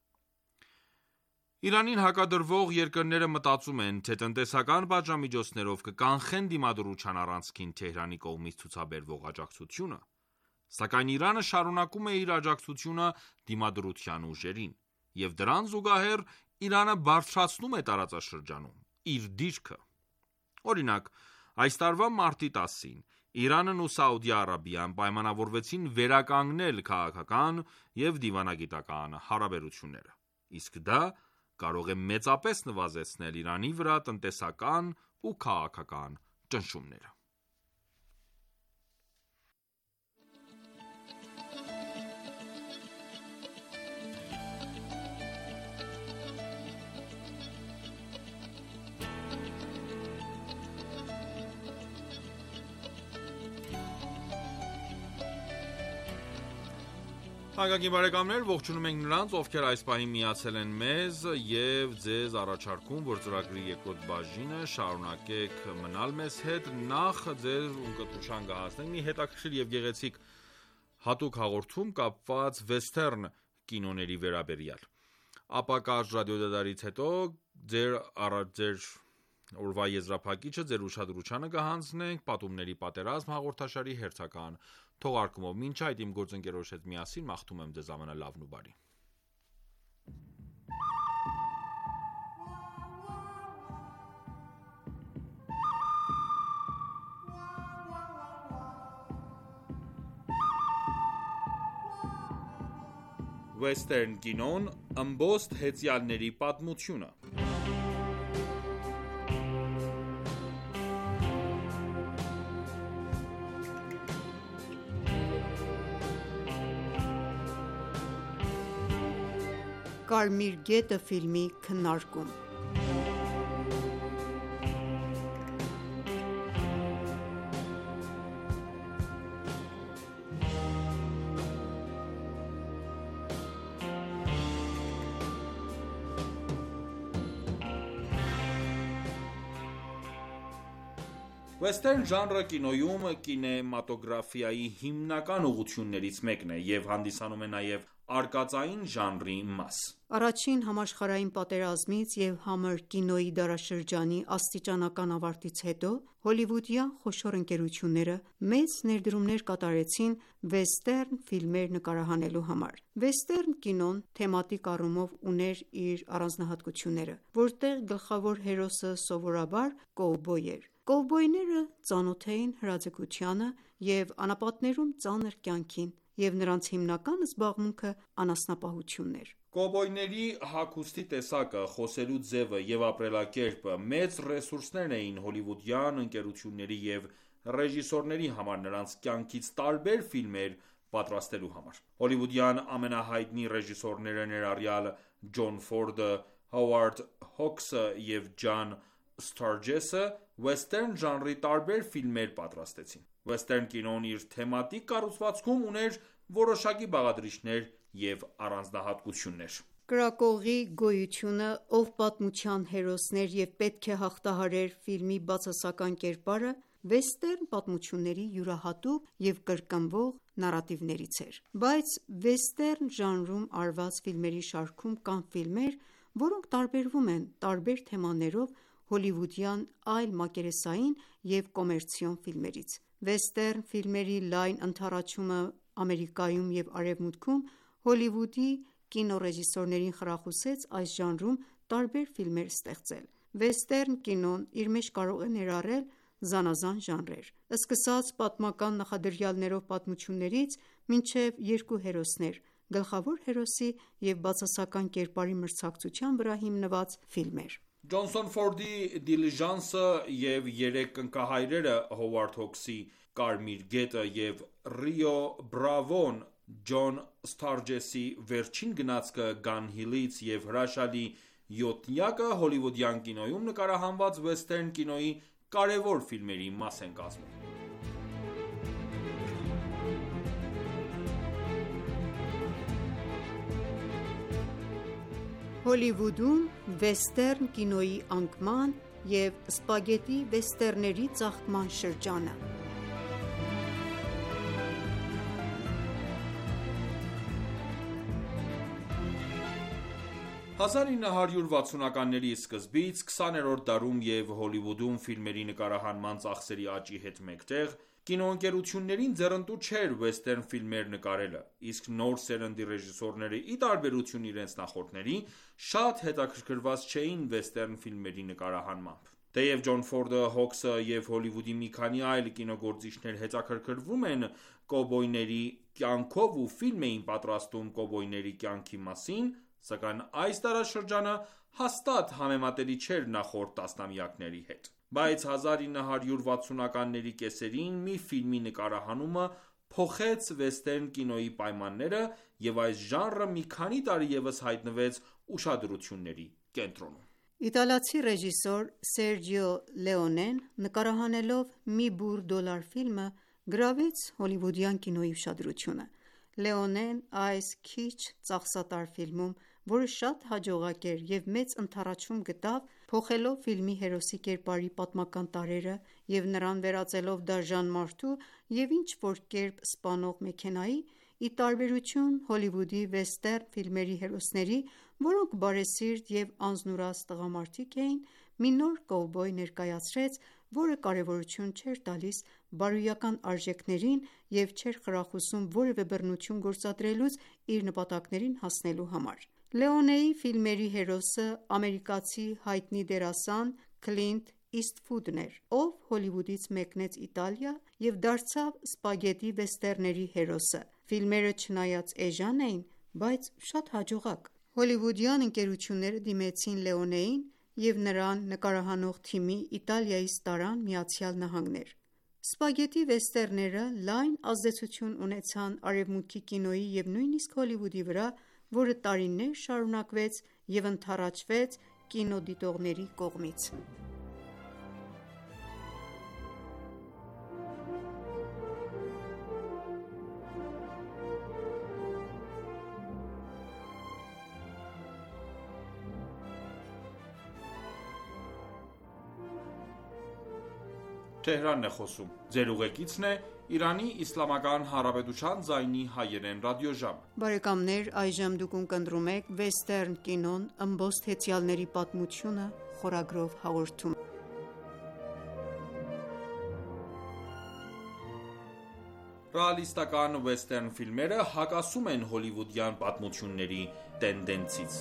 Իրանին հակադրվող երկրները մտածում են, թե տնտեսական պատժամիջոցներով կկանխեն դիմադրության առանցքին Թեհրանի կողմից ցուցաբերվող աջակցությունը, սակայն Իրանը շարունակում է իր աջակցությունը դիմադրության ուժերին, և դրան զուգահեռ Իրանը բարձրացնում է տարածաշրջանում իր դիրքը։ Օրինակ, այս տարվա մարտի 10-ին Իրանն ու Սաուդյան Արաբիան պայմանավորվեցին վերականգնել քաղաքական և դիվանագիտական հարաբերությունները, իսկ դա կարող է մեծապես նվազեցնել Իրանի վրա տնտեսական ու քաղաքական ճնշումները։ Հարգելի բարեկամներ, ողջունում ենք նրանց, ովքեր այս պահին միացել են մեզ և ձեզ առաջարկում, որ ծրագրի երկրորդ բաժինը շարունակեք մնալ մեզ հետ, նախ ձեր ունկնդրության կհասնենք մի հետաքրքիր և գեղեցիկ հատուկ հաղորդում կապված վեսթերն կինոների վերաբերյալ։ Ապա կարճ ռադիոդադարից հետո ձեր օրվա եզրափակիչը ձեր ուշադրությանը կհանձնենք «Պատումների պատերազմ» հաղորդաշարի հերթական թողարկումով։ Մինչ այդ իմ գործընկերոջ հետ միասին մաղթում եմ ձեզ ամենալավն ու բարին։ Վեսթերն կինոն ըմբոստ հեծյալների պատմությունը։ Կարմիր գետը ֆիլմի քննարկում։ Վեսթերն ժանրը կինոյում կինեմատոգրաֆիայի հիմնական ուղղություններից մեկն է և հանդիսանում է նաև արկածային ժանրի մաս։ Առաջին համաշխարհային պատերազմից և համր կինոյի դարաշրջանի աստիճանական ավարտից հետո հոլիվուդյան խոշոր ընկերությունները մեծ ներդրումներ կատարեցին վեսթերն ֆիլմեր նկարահանելու համար։ Վեսթերն կինոն թեմատիկ առումով ուներ իր առանձնահատկությունները, որտեղ գլխավոր հերոսը սովորաբար կովբոյ էր։ Կովբոյները ծանոթ էին հրաձգությանը և անապատներում ծանր կյանքին, և նրանց հիմնական զբաղմունքը անասնապահությունն էր։ Կովբոյների հագուստի տեսակը, խոսելու ձևը և ապրելակերպը մեծ ռեսուրսներ էին հոլիվուդյան ընկերությունների և ռեժիսորների համար նրանց կյանքից տարբեր ֆիլմեր պատրաստելու համար։ Հոլիվուդյան ամենահայտնի ռեժիսորները, ներառյալ Ջոն Ֆորդը, Հովարդ Հոքսը և Ջան Սթարջեսը, վեսթերն ժանրի տարբեր ֆիլմեր պատրաստեցին։ Վեսթերն կինոն իր թեմատիկ կառուցվածքում ուներ որոշակի բաղադրիչներ և առանձնահատկություններ։ Կրակողի գոյությունը, ով պատմության հերոսն էր և պետք է հաղթահարեր ֆիլմի բացասական կերպարը, վեսթերն պատմությունների յուրահատուկ և կրկնվող նարատիվներից էր։ Բայց վեսթերն ժանրում արված ֆիլմերի շարքում կան ֆիլմեր, որոնք տարբերվում են տարբեր թեմաներով հոլիվուդյան այլ մակերեսային և կոմերցիոն ֆիլմերից։ Վեստեռն ֆիլմերի լայն ընդառաջումը Ամերիկայում և Արևմուտքում Հոլիվուդի կինոռեժիսորներին խրախուսեց այս ժանրում տարբեր ֆիլմեր ստեղծել։ Վեստեռն կինոն իր մեջ կարող է ներառել զանազան ժանրեր, սկսած պատմական նախադրյալներով պատմություններից մինչև երկու հերոսներ, գլխավոր հերոսի և բացասական կերպարի մրցակցության վրա հիմնված ֆիլմեր։ Ջոնսոն Ֆորդի «Դիլիժանսը» և «Երեք կնքահայրերը» Հովարդ Հոքսի «Կարմիր գետը» և «Ռիո Բրավոն» Ջոն Սթարջեսի «Վերջին գնացքը» Գան Հիլից և հրաշալի «Յոթնյակը» հոլիվուդյան կինոյում նկարահանված վեսթերն կինոյի կարևոր ֆիլմերի մաս են կազմում։ Հոլիվուդում վեստեռն կինոյի անկման և սպագետի վեստեռների ծաղկման շրջանը 1960-ականների սկզբից 20-րդ դարում և Հոլիվուդում ֆիլմերի նկարահանման ծախսերի աճի հետ մեկտեղ, կինոընկերություններին ձեռնտու չէր վեսթերն ֆիլմեր նկարելը, իսկ նոր սերնդի ռեժիսորները, ի տարբերություն իրենց նախորդների, շատ հետաքրքրված չէին վեսթերն ֆիլմերի նկարահանմամբ։ Թեև Ջոն Ֆորդը, Հոքսը և Հոլիվուդի մի քանի այլ կինոգործիչներ հետաքրքրվում են կովբոյների կյանքով ու ֆիլմ էին պատրաստում կովբոյների կյանքի մասին, սակայն այս դարաշրջանը հաստատ համեմատելի չէր նախորդ տասնամյակների հետ։ Բայց 1960-ականների կեսերին մի ֆիլմի նկարահանումը փոխեց վեսթերն կինոյի պայմանները, և այս ժանրը մի քանի տարի ևս հայտնվեց ուշադրությունների կենտրոնում։ Իտալացի ռեժիսոր Սերջիո Լեոնեն, նկարահանելով «Մի բուռ դոլար» ֆիլմը, գրավեց հոլիվուդյան կինոյի ուշադրությունը։ Լեոնեն այս քիչ ծախսատար ֆիլմում, որը շատ հաջողակ էր և մեծ ընդառաջում գտավ, փոխելով ֆիլմի հերոսի կերպարի պատմական տարրերը և նրան վերածելով դաժան մարդու և ինչ-որ կերպ սպանող մեքենայի, ի տարբերություն Հոլիվուդի վեսթերն ֆիլմերի հերոսների, որոնք բարեսիրտ և անձնուրաց տղամարդիկ էին, մի նոր կովբոյ ներկայացրեց, որը կարևորություն չէր տալիս բարոյական արժեքներին և չէր խրախուսում որևէ բռնություն գործադրելուց իր նպատակներին հասնելու համար։ Լեոնեի ֆիլմերի հերոսը ամերիկացի հայտնի դերասան Քլինտ Իսթվուդն էր, ով Հոլիվուդից մեկնեց Իտալիա և դարձավ սպագետի վեսթերների հերոսը։ Ֆիլմերը չնայած էժան էին, բայց շատ հաջողակ։ Հոլիվուդյան ընկերությունները դիմեցին Լեոնեին և նրան նկարահանող թիմի Իտալիայից տարան ԱՄՆ։ Սպագետի վեսթերները լայն ազդեցություն ունեցան Արևմուտքի կինոյի և նույնիսկ Հոլիվուդի վրա, որը տարիներ շարունակվեց և ընդառաջվեց կինոդիտողների կողմից։ Ըմբոստ հեծյալների պատմությունը» խորագրով հաղորդում։ Ռեալիստական վեսթերն ֆիլմերը հակասում են հոլիվուդյան պատմությունների տենդենսից։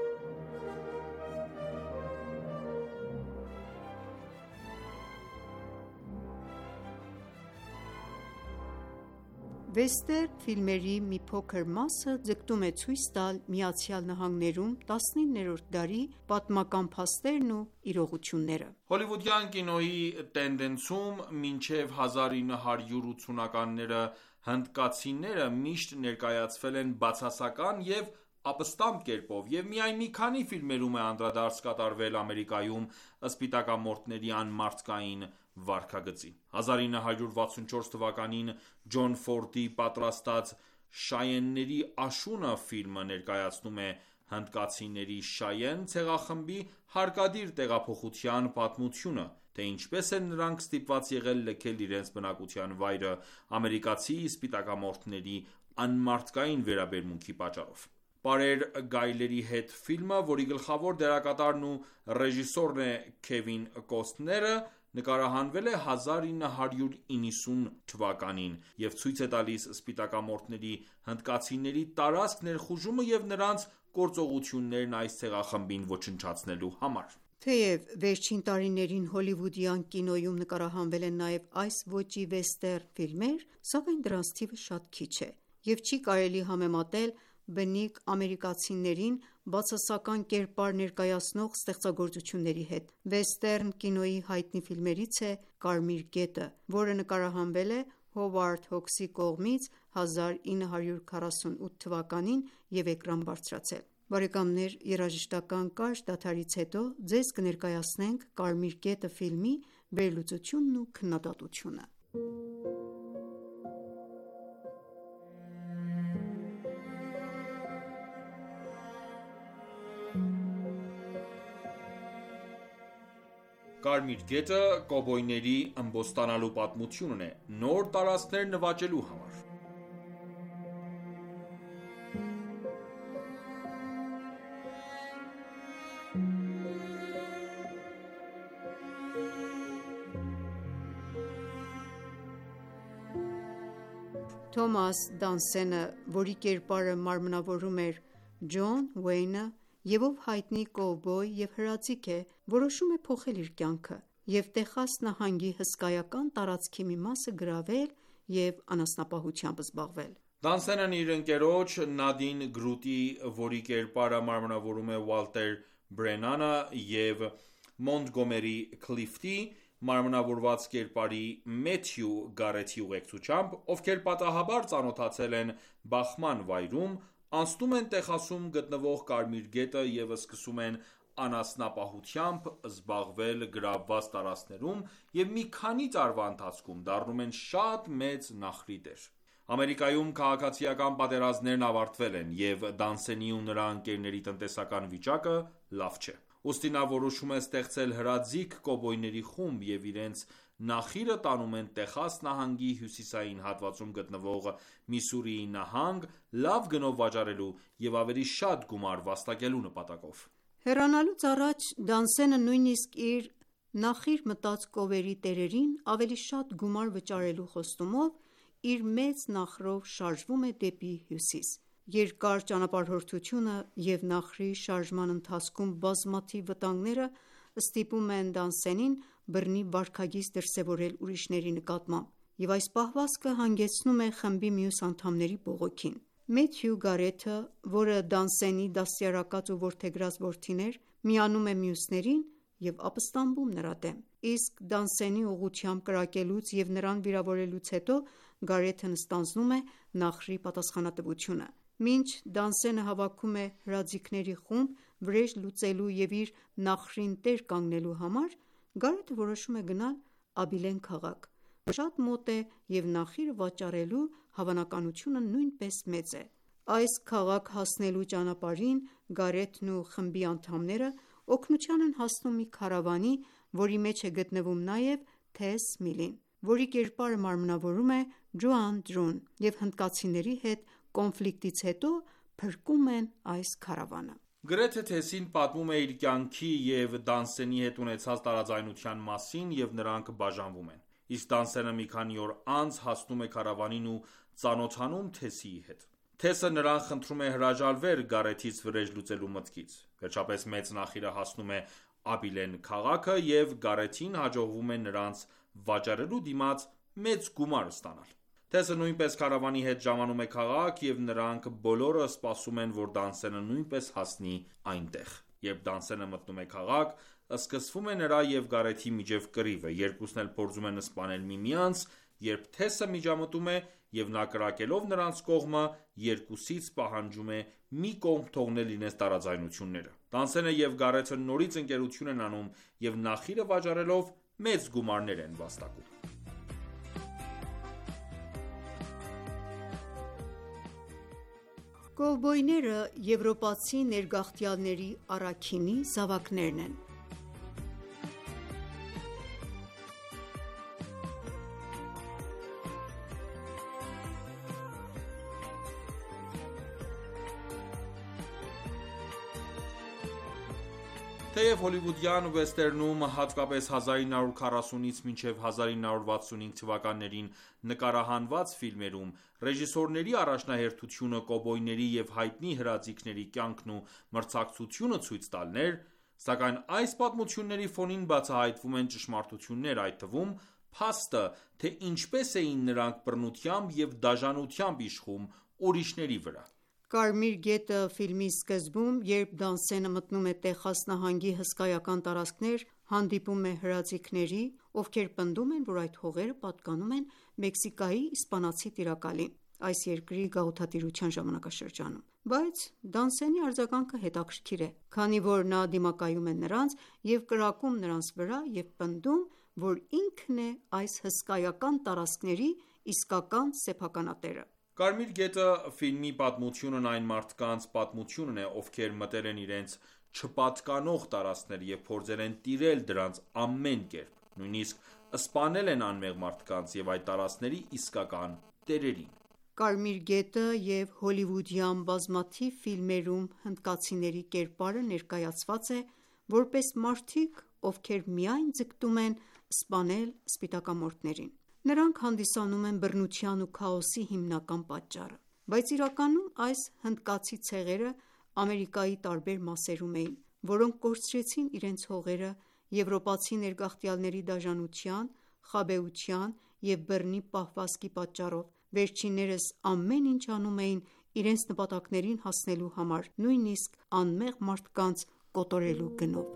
Վեսթերն ֆիլմերի մի փոքր մասը ձգտում է ցույց տալ ԱՄՆ-ում 19-րդ դարի պատմական փաստերն ու իրողությունները։ Հոլիվուդյան կինոյի տենդենսում մինչև 1980-ականները հնդկացիները միշտ ներկայացվել են բացասական և ապստամբ կերպով, և միայն մի քանի ֆիլմերում է անդրադարձ կատարվել Ամերիկայում սպիտակամորթների անմարդկային վարքագծին։ 1964 թվականին Ջոն Ֆորդի պատրաստած «Շաենների աշունը» ֆիլմը ներկայացնում է հնդկացիների Շաեն ցեղախմբի հարկադիր տեղափոխության պատմությունը, թե ինչպես են նրանք ստիպված եղել լքել իրենց բնակության վայրը ամերիկացի սպիտակամորթների անմարդկային վերաբերմունքի պատճառով։ Պարեր գայլերի հետ ֆիլմը, որի գլխավոր դերակատարն ու ռեժիսորն է Քևին Կոստները, նկարահանվել է 1990 թվականին և ցույց է տալիս սպիտակամորթների հնդկացիների տարածք ներխուժումը և նրանց գործողություններն այս ցեղախմբին ոչնչացնելու համար։ Թեև վերջին տարիներին հոլիվուդյան կինոյում նկարահանվել են նաև այս ոճի վեստեռն ֆիլմեր, սակայն դրանց թիվը շատ քիչ է, և չի կարելի համեմատել բնիկ ամերիկացիներին բացասական կերպար ներկայացնող ստեղծագործությունների հետ։ Վեստեռն կինոյի հայտնի ֆիլմերից է «Կարմիր գետը», որը նկարահանվել է Հովարդ Հոքսի կողմից 1948 թվականին և էկրան բարձրացել։ Բարեկամներ, երաժշտական կարճ դադարից հետո ձեզ կներկայացնենք «Կարմիր գետը» ֆիլմի վերլուծությունն ու քննադատությունը։ Կարմիր գետը կովբոյների ըմբոստանալու պատմությունն է՝ նոր տարածքներ նվաճելու համար։ Թոմաս Դանսենը, որի կերպարը մարմնավորում էր Ջոն Ուեյնը և ով հայտնի կովբոյ և հրաձիգ է, որոշում է փոխել իր կյանքը և Տեխաս նահանգի հսկայական տարածքի մի մասը գրավել և անասնապահությամբ զբաղվել։ Դանսենն իր ընկերոջ Նադին Գրուտի, որի կերպարը մարմնավորում է Ուալտեր Բրենանը, և Մոնտգոմերի Քլիֆթի, մարմնավորված կերպարի Մեթյու Գարեթի ուղեկցությամբ, ովքեր պատահաբար ծանոթացել են բախման վայրում, անցնում են Տեխասում գտնվող Կարմիր գետը և սկսում են անասնապահությամբ զբաղվել գրավված տարածքներում և մի քանի տարվա ընթացքում դառնում են շատ մեծ նախրի տեր։ Ամերիկայում քաղաքացիական պատերազմներն ավարտվել են, և Դանսենի ու նրա ընկերների տնտեսական վիճակը լավ չէ։ Ուստի նա որոշում է ստեղծել հրաձիգ կովբոյների խումբ և իրենց նախիրը տանում են Տեխաս նահանգի հյուսիսային հատվածում գտնվող Միսսուրիի նահանգ՝ լավ գնով վաճառելու և ավելի շատ գումար վաստակելու նպատակով։ Հեռանալուց առաջ Դանսենը նույնիսկ իր նախիր մտած կովերի տերերին ավելի շատ գումար վճարելու խոստումով իր մեծ նախրով շարժվում է դեպի հյուսիս։ Երկար ճանապարհորդությունը և նախրի շարժման ընթացքում բազմաթիվ վտանգները ստիպում են Դանսենին բռնի վարքագիծ դրսևորել ուրիշների նկատմամբ, և այս պահվածքը հանգեցնում է խմբի մյուս անդամների բողոքին։ Մեթյու Գարեթը, որը Դանսենի դաստիարակած ու որդեգրած որդին էր, միանում է մյուսներին և ապստամբում նրա դեմ։ Իսկ Դանսենի ուղղությամբ կրակելուց և նրան վիրավորելուց հետո Գարեթն ստանձնում է նախրի պատասխանատվությունը։ Մինչ Դանսենը հավաքում է հրաձիգների խումբ վրեժ լուծելու և իր նախրին տեր կանգնելու համար, Գարեթը որոշում է գնալ Աբիլեն քաղաք, որը շատ մոտ է և նախիրը վաճառելու հավանականությունը նույնպես մեծ է։ Այս քաղաք հասնելու ճանապարհին Գարեթն ու խմբի անդամները օգնության են հասնում մի քարավանի, որի մեջ է գտնվում նաև Թես Միլին, որի կերպարը մարմնավորում է Ջոան Դրուն, և հնդկացիների հետ կոնֆլիկտից հետո փրկում են այս քարավանը։ Գրեթե Թեսին պատմում է իր կյանքի և Դանսենի հետ ունեցած տարաձայնության մասին և նրանք բաժանվում են, իսկ Դանսենը մի քանի օր անց հասնում է քարավանին ու ծանոթանում Թեսիի հետ։ Թեսը նրան խնդրում է հրաժարվել Գարեթից վրեժ լուծելու մտքից։ Վերջապես մեծ նախիրը հասնում է Աբիլեն քաղաքը և Գարեթին հաջողվում է նրանց վաճառելու դիմաց մեծ գումար ստանալ։ Թեսը նույնպես քարավանի հետ ժամանում է քաղաք, և նրանք բոլորը սպասում են, որ Դանսենը նույնպես հասնի այնտեղ։ Երբ Դանսենը մտնում է քաղաք, սկսվում է նրա և Գարեթի միջև կռիվը, երկուսն էլ փորձում են սպանել միմյանց, երբ Թեսը միջամտում է և նա կրակելով նրանց կողմը, երկուսից պահանջում է մի կողմ թողնել իրենց տարաձայնությունները։ Դանսենը և Գարեթը նորից ընկերություն են անում և նախիրը վաճառելով մեծ գումարներ են վաստակում։ Կովբոյները եվրոպացի ներգաղթյալների առաքինի զավակներն են։ Թեև հոլիվուդյան վեսթերնում, հատկապես 1940-ից մինչև 1965 թվականներին նկարահանված ֆիլմերում, ռեժիսորների առաջնահերթությունը կովբոյների և հայտնի հրաձիգների կյանքն ու մրցակցությունը ցույց տալն էր, սակայն այս պատմությունների ֆոնին բացահայտվում են ճշմարտություններ, այդ թվում՝ փաստը, թե ինչպես էին նրանք բռնությամբ և դաժանությամբ իշխում ուրիշների վրա։ Կարմիր գետը ֆիլմի սկզբում, երբ Դանսենը մտնում է Տեխաս նահանգի հսկայական տարածքներ, հանդիպում է հրաձիգների, ովքեր պնդում են, որ այդ հողերը պատկանում են Մեքսիկայի իսպանացի տիրակալին այս երկրի գաղութատիրության ժամանակաշրջանում։ Բայց Դանսենի արձագանքը հետաքրքիր է, քանի որ նա դիմակայում է նրանց և կրակում նրանց վրա և պնդում, որ ինքն է այս հսկայական տարածքների իսկական սեփականատերը։ Կարմիր գետը ֆիլմի պատմությունն այն մարդկանց պատմությունն է, ովքեր մտել են իրենց չպատկանող տարածքներ և փորձել են տիրել դրանց ամեն կերպ, նույնիսկ սպանել են անմեղ մարդկանց և այդ տարածքների իսկական տերերին։ Կարմիր գետը և հոլիվուդյան բազմաթիվ ֆիլմերում հնդկացիների կերպարը ներկայացված է որպես մարդիկ, ովքեր միայն ձգտում են սպանել սպիտակամորթներին։ Նրանք հանդիսանում են բռնության ու քաոսի հիմնական պատճառը։ Բայց իրականում այս հնդկացի ցեղերը Ամերիկայի տարբեր մասերում էին, որոնք կորցրեցին իրենց հողերը եվրոպացի ներգաղթյալների դաժանության, խաբեության և բռնի պահվածքի պատճառով։ Վերջիններս ամեն ինչ անում էին իրենց նպատակներին հասնելու համար, նույնիսկ անմեղ մարդկանց կոտորելու գնով։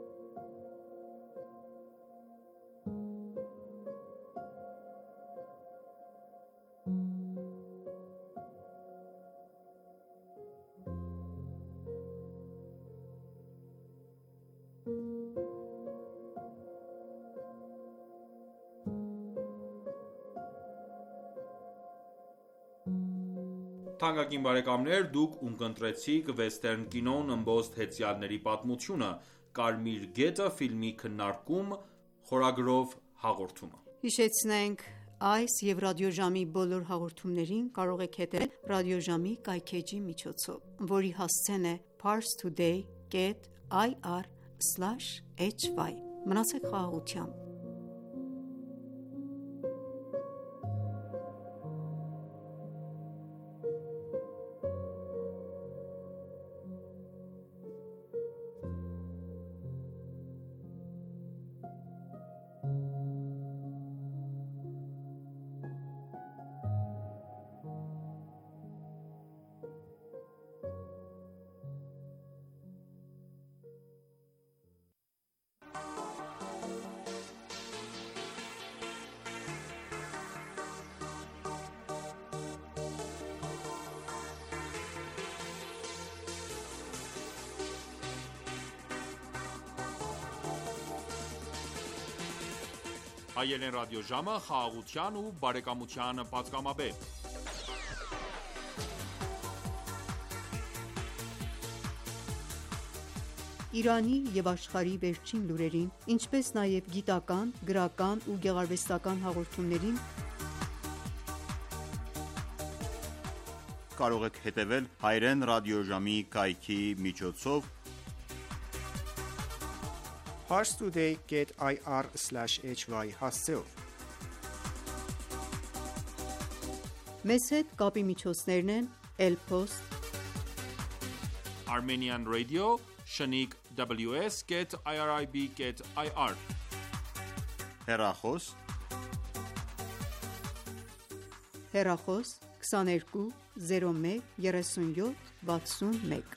Թանկագին բարեկամներ, դուք ունկնդրեցիք Վեսթերն կինոն ըմբոստ հեծյալների պատմությունը՝ Կարմիր գետը ֆիլմի քննարկում խորագրով հաղորդումը։ Հիշեցնենք այս և ռադիոժամի բոլոր հաղորդումներին կարող եք հետևել ռադիոժամի կայքէջի միջոցով, որի հասցեն է parstoday.ir/hy։ Մնացեք խաղաղությամբ։ Հայ Elեն ռադիոժամը խաղաղության ու բարեկամության պատգամաբեր։ Իրանի և աշխարհի վերջին լուրերին, ինչպես նաև գիտական, գրական ու գեղարվեստական հաղորդումներին կարող եք հետևել հայրեն ռադիոժամի կայքի միջոցով parstoday.ir/hy հասցեով։ Մեզ հետ կապի միջոցներն են Elpost, Armenian Radio, Shaniq WS.irib.ir հեռախոս 22 01 37 61։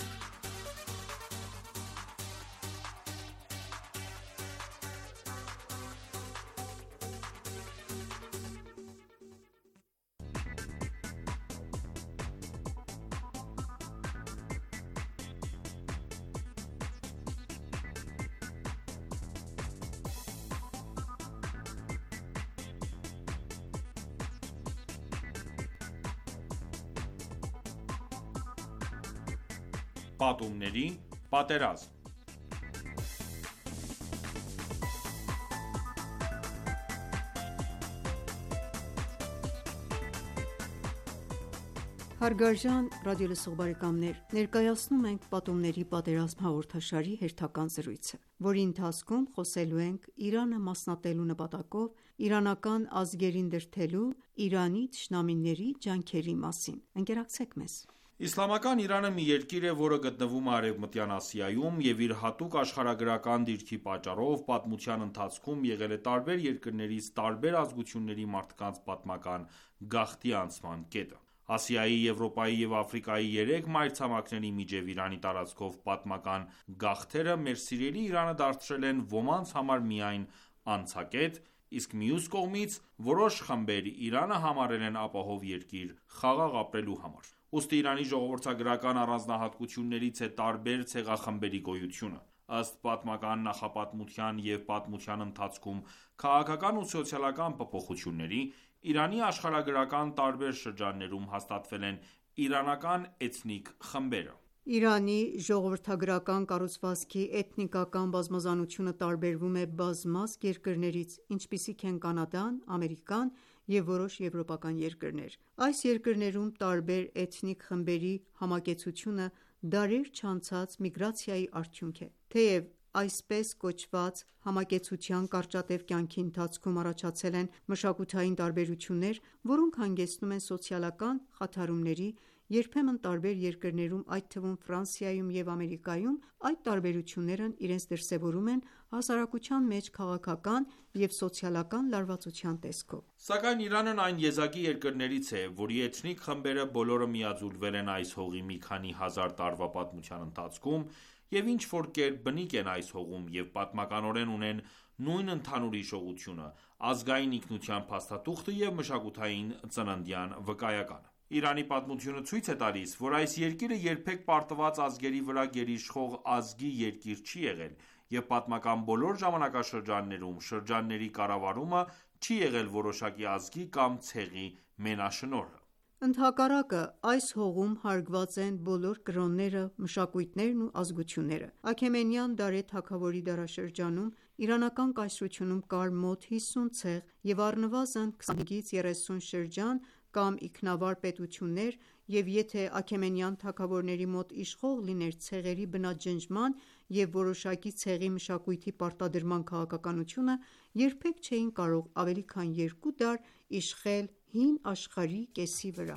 Պատումների պատերազմ։ Հարգարժան ռադիոլսող բարեկամներ, ներկայացնում ենք «Պատումների պատերազմ» հաղորդաշարի հերթական զրույցը, որի ընթացքում խոսելու ենք Իրանը մասնատելու նպատակով իրանական ազգերին դրդելու Իրանի թշնամիների ջանքերի մասին։ Ընկերակցեք մեզ։ Իսլամական Իրանը մի երկիր է, որը գտնվում է Արևմտյան Ասիայում և իր հատուկ աշխարհագրական դիրքի պատճառով պատմության ընթացքում եղել է տարբեր երկրներից տարբեր ազգությունների մարդկանց պատմական գաղթի անցման կետը։ Ասիայի, Եվրոպայի և Աֆրիկայի 3 մայրցամաքների միջև Իրանի տարածքով պատմական գաղթերը մեր սիրելի Իրանը դարձրել են ոմանց համար միայն անցակետ, իսկ մյուս կողմից որոշ խմբեր Իրանը համարել են ապահով երկիր խաղաղ ապրելու համար։ Ուստի Իրանի ժողովրդագրական առանձնահատկություններից է տարբեր ցեղախմբերի գոյությունը։ Ըստ պատմական նախապատմության և պատմության ընթացքում քաղաքական ու սոցիալական փոփոխությունների, Իրանի աշխարհագրական տարբեր շրջաններում հաստատվել են իրանական էթնիկ խմբերը։ Իրանի ժողովրդագրական կառուցվածքի էթնիկական բազմազանությունը տարբերվում է բազմազգ երկրներից, ինչպիսիք են Կանադան, Ամերիկան և որոշ եվրոպական երկրներ։ Այս երկրներում տարբեր էթնիկ խմբերի համակեցությունը դարեր չանցած միգրացիայի արդյունք է։ Թեև այսպես կոչված համակեցության կարճատև կյանքի ընթացքում առաջացել են մշակութային տարբերություններ, որոնք հանգեցնում են սոցիալական խաթարումների, երբեմն տարբեր երկրներում, այդ թվում Ֆրանսիայում և Ամերիկայում, այդ տարբերություններն իրենց դրսևորում են հասարակության մեջ քաղաքական և սոցիալական լարվածության տեսքով։ Սակայն Իրանն այն եզակի երկրներից է, որի էթնիկ խմբերը բոլորը միաձուլվել են այս հողի մի քանի հազար տարվա պատմության ընթացքում և ինչ-որ կերպ բնիկ են այս հողում և պատմականորեն ունեն նույն ընդհանուր հիշողությունը, ազգային ինքնության փաստաթուղթը և մշակութային ծննդյան վկայականը։ Իրանի պատմությունը ցույց է տալիս, որ այս երկիրը երբեք պարտված ազգերի վրա գերիշխող ազգի երկիր չի եղել, և պատմական բոլոր ժամանակաշրջաններում շրջանների կառավարումը չի եղել որոշակի ազգի կամ ցեղի մենաշնորհը։ Ընդհակառակը, այս հողում հարգված են բոլոր կրոնները, մշակույթներն ու ազգությունները։ Աքեմենյան Դարեհ թագավորի դարաշրջանում իրանական կայսրությունում կար մոտ 50 ցեղ և առնվազն 25-ից 30 շրջան կամ ինքնավար պետություններ, և եթե աքեմենյան թագավորների մոտ իշխող լիներ ցեղերի բնաջնջման և որոշակի ցեղի մշակույթի պարտադրման քաղաքականությունը, երբեք չէին կարող ավելի քան 2 դար իշխել հին աշխարհի կեսի վրա։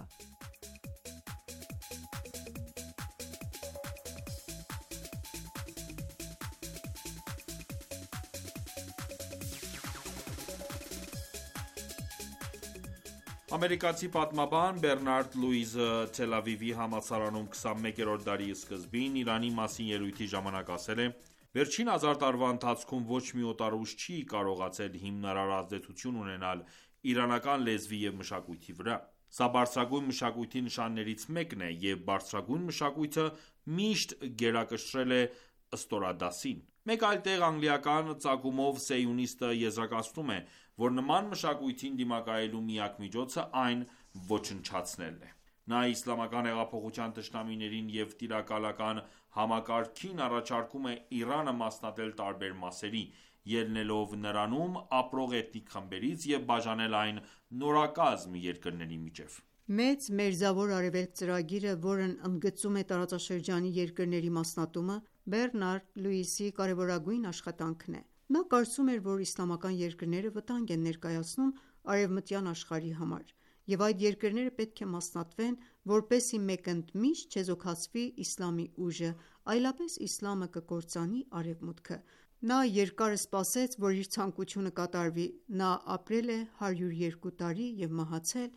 Ամերիկացի պատմաբան Բեռնարդ Լուիզը Թել Ավիվի համալսարանում 21-րդ դարի սկզբին Իրանի մասին ելույթի ժամանակ ասել է.«Վերջին 1000 տարվա ընթացքում ոչ մի օտար ուժ չի կարողացել հիմնարար ազդեցություն ունենալ իրանական լեզվի և մշակույթի վրա։ Սա բարձրագույն մշակույթի նշաններից մեկն է, և բարձրագույն մշակույթը միշտ գերակշռել է ստորադասին»։ Մեկ այլ տեղ անգլիական ծագումով սիոնիստը եզրակացնում է, որ նման մշակույթին դիմակայելու միակ միջոցը այն ոչնչացնելն է։ Նա իսլամական հեղափոխության թշնամիներին և տիրակալական համակարգին առաջարկում է Իրանը մասնատել տարբեր մասերի, ելնելով նրանում ապրող էթնիկ խմբերից և բաժանել այն նորակազմ երկրների միջև։ Մեծ Մերձավոր Արևելք ծրագիրը, որն ընդգծում է տարածաշրջանի երկրների մասնատումը, Բեռնարդ Լուիսի կարևորագույն աշխատանքն է։ Նա կարծում էր, որ իսլամական երկրները վտանգ են ներկայացնում արևմտյան աշխարհի համար, և այդ երկրները պետք է մասնատվեն, որպեսզի մեկընդմիշտ չեզոքացվի իսլամի ուժը, այլապես իսլամը կկործանի Արևմուտքը։ Նա երկար սպասեց, որ իր ցանկությունը կատարվի։ Նա ապրել է 102 տարի և մահացել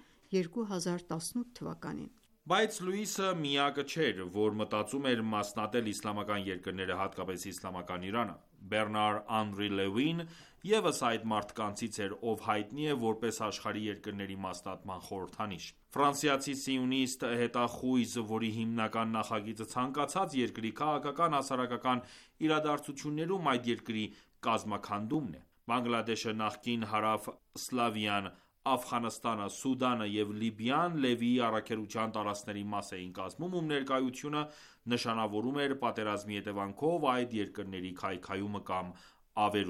2018 թվականին։ Բայց Լուիսը միակը չէր, որ մտածում էր մասնատել իսլամական երկրները, հատկապես իսլամական Իրանը։ Բեռնար Անրի Լևին ևս այդ մարդկանցից էր, ով հայտնի է որպես աշխարհի երկրների մասնատման խորհրդանիշ։ Ֆրանսիացի սիոնիստ հետախույզ, որի հիմնական նախագիծը ցանկացած երկրի քաղաքական, հասարակական իրադարձություններում այդ երկրի կազմաքանդումն է։ Բանգլադեշը, նախկին Հարավ Սլավիան, Աֆղանստանը, Սուդանը և Լիբիան Լևիի առաքելության տարածքների մաս էին կազմում, ում ներկայությունը նշանավորում էր պատերազմի հետևանքով այդ երկրների քայքայումը կամ ավերումը։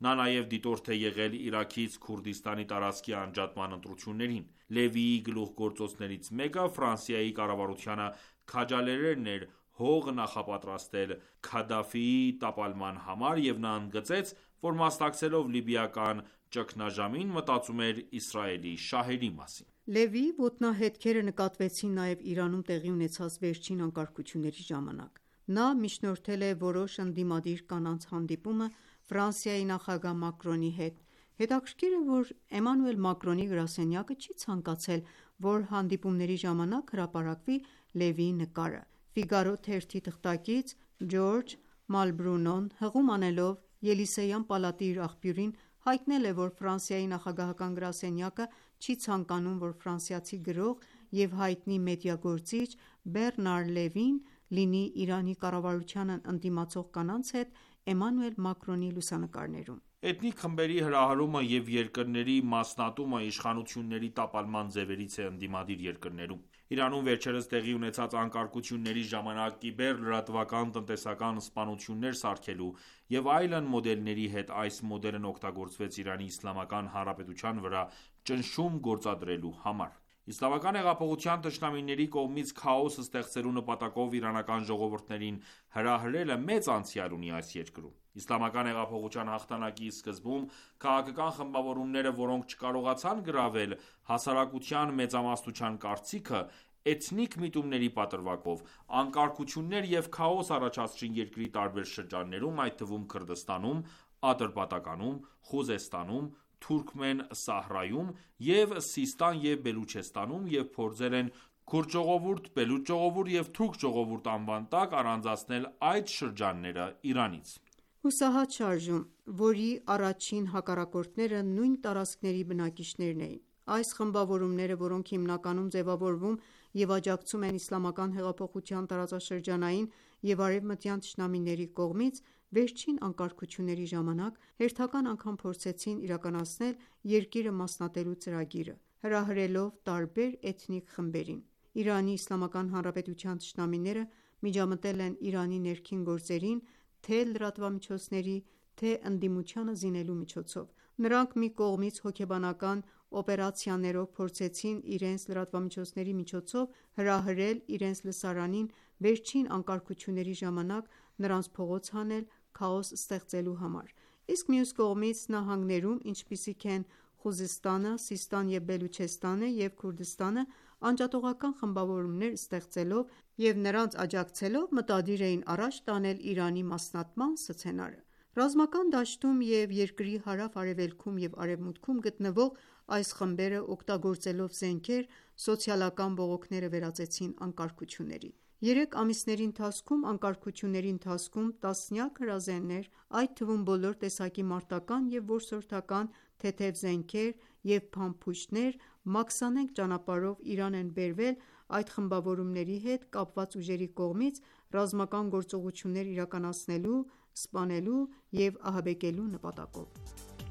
Նա նաև դիտորդ է եղել Իրաքից Քուրդիստանի տարածքի անջատման ընտրություններին։ Լևիի գլուխգործոցներից մեկը Ֆրանսիայի կառավարությանը քաջալերելն էր հող նախապատրաստել Քադաֆիի տապալման համար, և նա ընդգծեց, որ մասնակցելով լիբիական ճգնաժամին մտածում էր Իսրայելի շահերի մասին։ Լևիի ոտնահետքերը նկատվեցին նաև Իրանում տեղի ունեցած վերջին անկարգությունների ժամանակ։ Նա միջնորդել է որոշ ընդդիմադիր կանանց հանդիպումը Ֆրանսիայի նախագահ Մակրոնի հետ։ Հետաքրքիր է, որ Էմանուել Մակրոնի գրասենյակը չի ցանկացել, որ հանդիպումների ժամանակ հրապարակվի Լևիի նկարը։ Ֆիգարո թերթի թղթակից Ջորջ Մալբրունոն հղում անելով Ելիսեյան պալատի իր աղբյուրին հայտնել է, որ Ֆրանսիայի նախագահական գրասենյակը չի ցանկանում, որ ֆրանսիացի գրող և հայտնի մեդիա գործիչ Բեռնար Լևին լինի Իրանի կառավարությանն ընդդիմացող կանանց հետ Էմանուել Մակրոնի լուսանկարներում։ Էթնիկ խմբերի հրահրումը և երկրների մասնատումը իշխանությունների տապալման ձևերից է ընդդիմադիր երկրներում։ Իրանում վերջերս տեղի ունեցած անկարգությունների ժամանակ կիբեր-լրատվական տնտեսական սպանություններ սարքելու և այլն մոդելների հետ այս մոդելն օգտագործվեց Իրանի Իսլամական Հանրապետության վրա ճնշում գործադրելու համար։ Իսլամական հեղափոխության թշնամիների կողմից քաոս ստեղծելու նպատակով իրանական ժողովուրդներին հրահրելը մեծ անցյալ ունի այս երկրում։ Իսլամական հեղափոխության հաղթանակի սկզբում քաղաքական խմբավորումները, որոնք չկարողացան գրավել հասարակության մեծամասնության կարծիքը, էթնիկ միտումների պատրվակով անկարգություններ և քաոս առաջացրին երկրի տարբեր շրջաններում, այդ թվում Քրդստանում, Ատրպատականում, Խուզեստանում, Թուրքմեն Սահրայում և Սիստան և Բելուչեստանում և փորձել են քուրդ ժողովուրդ, բելուչ ժողովուրդ և թուրք ժողովուրդ անվան տակ առանձնացնել այդ շրջանները Իրանից։ Հուսահատ շարժում, որի առաջին հակառակորդները նույն տարածքների բնակիչներն էին։ Այս խմբավորումները, որոնք հիմնականում ձևավորվում և աջակցում են Իսլամական հեղափոխության տարածաշրջանային և արևմտյան թշնամիների կողմից, վերջին անկարգությունների ժամանակ հերթական անգամ փորձեցին իրականացնել երկիրը մասնատելու ծրագիրը, հրահրելով տարբեր էթնիկ խմբերին։ Իրանի Իսլամական Հանրապետության թշնամիները միջամտել են Իրանի ներքին գործերին թե լրատվամիջոցների, թե ընդդիմությանը զինելու միջոցով։ Նրանք մի կողմից հոգեբանական օպերացիաներով փորձեցին իրենց լրատվամիջոցների միջոցով հրահրել իրենց լսարանին վերջին անկարգությունների ժամանակ նրանց փողոց հանել քաոս ստեղծելու համար, իսկ մյուս կողմից նահանգներում, ինչպիսիք են Խուզեստանը, Սիստան և Բելուչեստանը և Քուրդստանը, անջատողական խմբավորումներ ստեղծելով և նրանց աջակցելով մտադիր էին առաջ տանել Իրանի մասնատման սցենարը։ Ռազմական դաշտում և երկրի հարավ-արևելքում և արևմուտքում գտնվող այս խմբերը օգտագործելով զենքեր, սոցիալական բողոքները վերածեցին անկարգությունների։ 3 ամիսների ընթացքում անկարգությունների ընթացքում տասնյակ հրազեններ, այդ թվում բոլոր տեսակի մարտական և որսորդական թեթև զենքեր և փամփուշտներ մաքսանենգ ճանապարհով Իրան են բերվել այդ խմբավորումների հետ կապված ուժերի կողմից ռազմական գործողություններ իրականացնելու, սպանելու և ահաբեկելու նպատակով։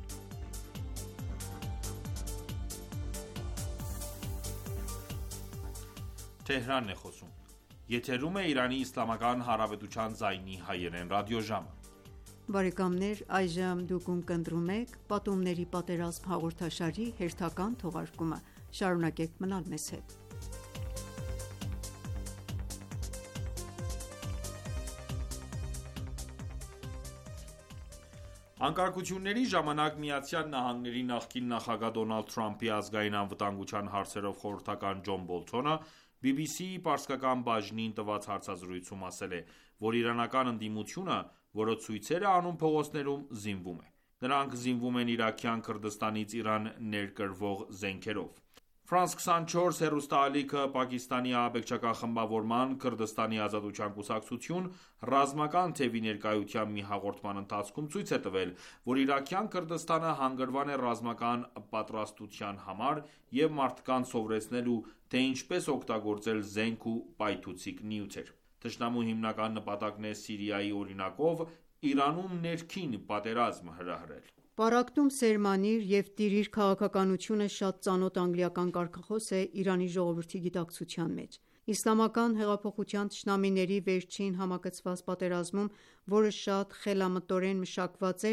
Անկարգությունների ժամանակ ԱՄՆ-ի նախկին նախագահ Դոնալդ Թրամփի ազգային անվտանգության հարցերով խորհրդական Ջոն Բոլթոնը BBC-ի պարսկական բաժնին տված հարցազրույցում ասել է, որ իրանական ընդդիմությունը, որը ցույցեր է անում փողոցներում, զինվում է։ Նրանք զինվում են Իրաքյան Քրդստանից Իրան ներկրվող զենքերով։ France 24 հեռուստաալիքը Պակիստանի ահաբեկչական խմբավորման «Քրդստանի Ազատության կուսակցություն» ռազմական թևի ներկայությամբ մի հաղորդման ընթացքում ցույց է տվել, որ Իրաքյան Քրդստանը հանգրվան է ռազմական պատրաստության համար և մարդկանց սովորեցնելու, թե ինչպես օգտագործել զենք ու պայթուցիկ նյութեր։ Թշնամու հիմնական նպատակն է Սիրիայի օրինակով Իրանում ներքին պատերազմ հրահրել։ Պառակտում սերմանիր և տիրիր քաղաքականությունը շատ ծանոթ անգլիական կարգախոս է Իրանի ժողովրդի գիտակցության մեջ։ Իսլամական հեղափոխության թշնամիների վերջին համակցված պատերազմում, որը շատ խելամտորեն մշակված էր,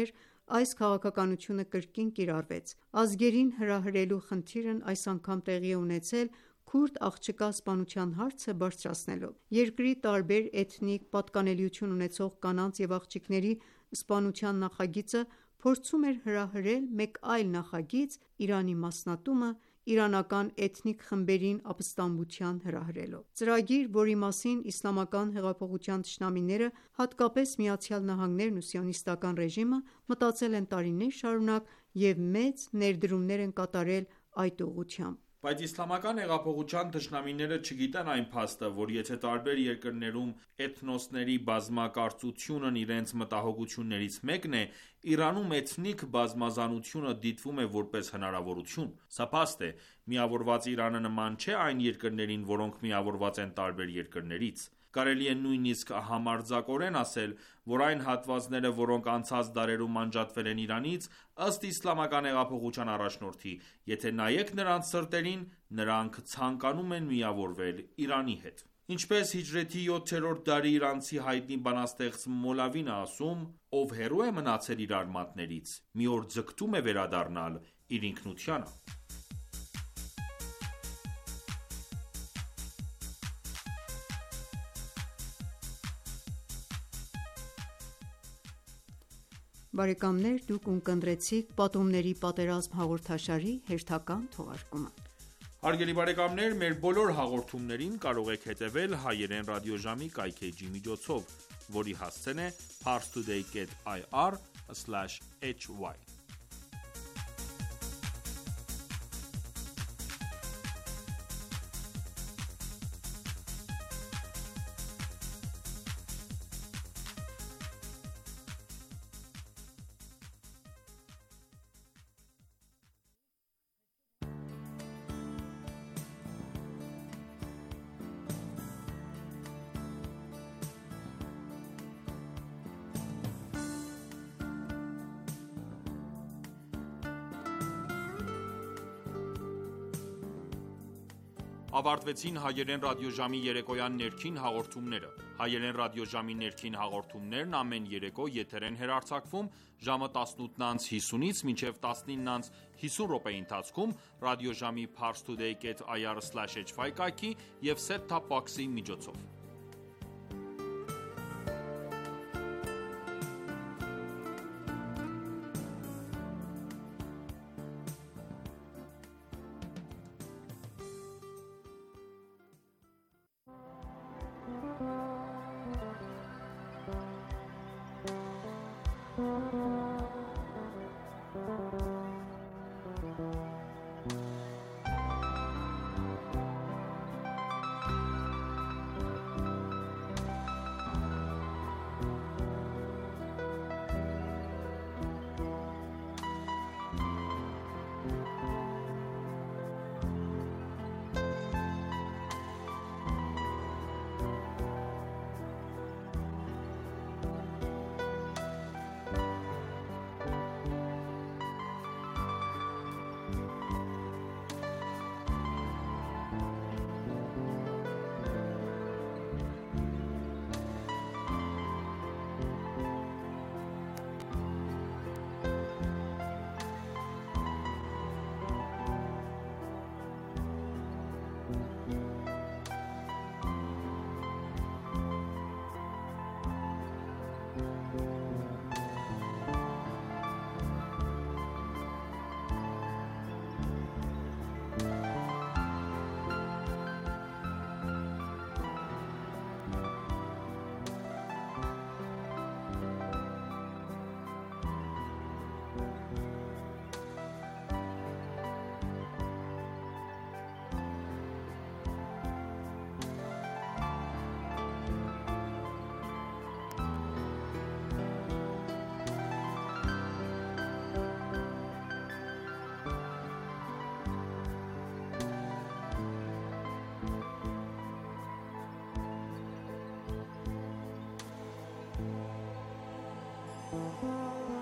այս քաղաքականությունը կրկին կիրառվեց։ Ազգերին հրահրելու խնդիրն այս անգամ տեղի է ունեցել քուրդ աղջկա սպանության հարցը բարձրացնելով։ Երկրի տարբեր էթնիկ պատկանելիություն ունեցող կանանց և աղջիկների սպանության նախագիծը փորձում էր հրահրել մեկ այլ նախագիծ՝ Իրանի մասնատումը, իրանական էթնիկ խմբերին ապստամբության հրահրելով։ Ծրագիր, որի մասին իսլամական հեղափոխության թշնամիները, հատկապես ԱՄՆ-ն ու Սիոնիստական ռեժիմը, մտածել են տարիներ շարունակ և մեծ ներդրումներ են կատարել այդ ուղղությամբ։ Բայց իսլամական հեղափոխության թշնամիները չգիտեն այն փաստը, որ եթե տարբեր երկրներում էթնոսների բազմակարծությունն իրենց մտահոգություններից մեկն է, Իրանում էթնիկ բազմազանությունը դիտվում է որպես հնարավորություն։ Սա փաստ է։ Միավորված Իրանը նման չէ այն երկրներին, որոնք միավորված են տարբեր երկրներից։ Կարելի է նույնիսկ համարձակորեն ասել, որ այն հատվածները, որոնք անցած դարերում անջատվել են Իրանից, ըստ իսլամական հեղափոխության առաջնորդի, եթե նայեք նրանց սրտերին, նրանք ցանկանում են միավորվել Իրանի հետ։ Ինչպես հիջրեթի 7-րդ դարի իրանցի հայտնի բանաստեղծ Մոլավին է ասում. «Ով հեռու է մնացել իր արմատներից, մի օր ձգտում է վերադառնալ իր ինքնությանը»։ Բարեկամներ, դուք ունկնդրեցիք «Պատումների պատերազմ» հաղորդաշարի հերթական թողարկումը։ Հարգելի բարեկամներ, մեր բոլոր հաղորդումներին կարող եք հետևել հայերեն ռադիոժամի կայքէջի միջոցով, որի հասցեն է parstoday.ir/hy: Ավարտվեցին հայերեն ռադիոժամի երեկոյան ներքին հաղորդումները։ Հայերեն ռադիոժամի ներքին հաղորդումներն ամեն երեկո եթեր են հեռարձակվում ժամը 18:50-ից մինչև 19:50 րոպեի ընթացքում ռադիոժամի parstoday.ir/hy կայքի և set-top box-ի միջոցով։ Thank you.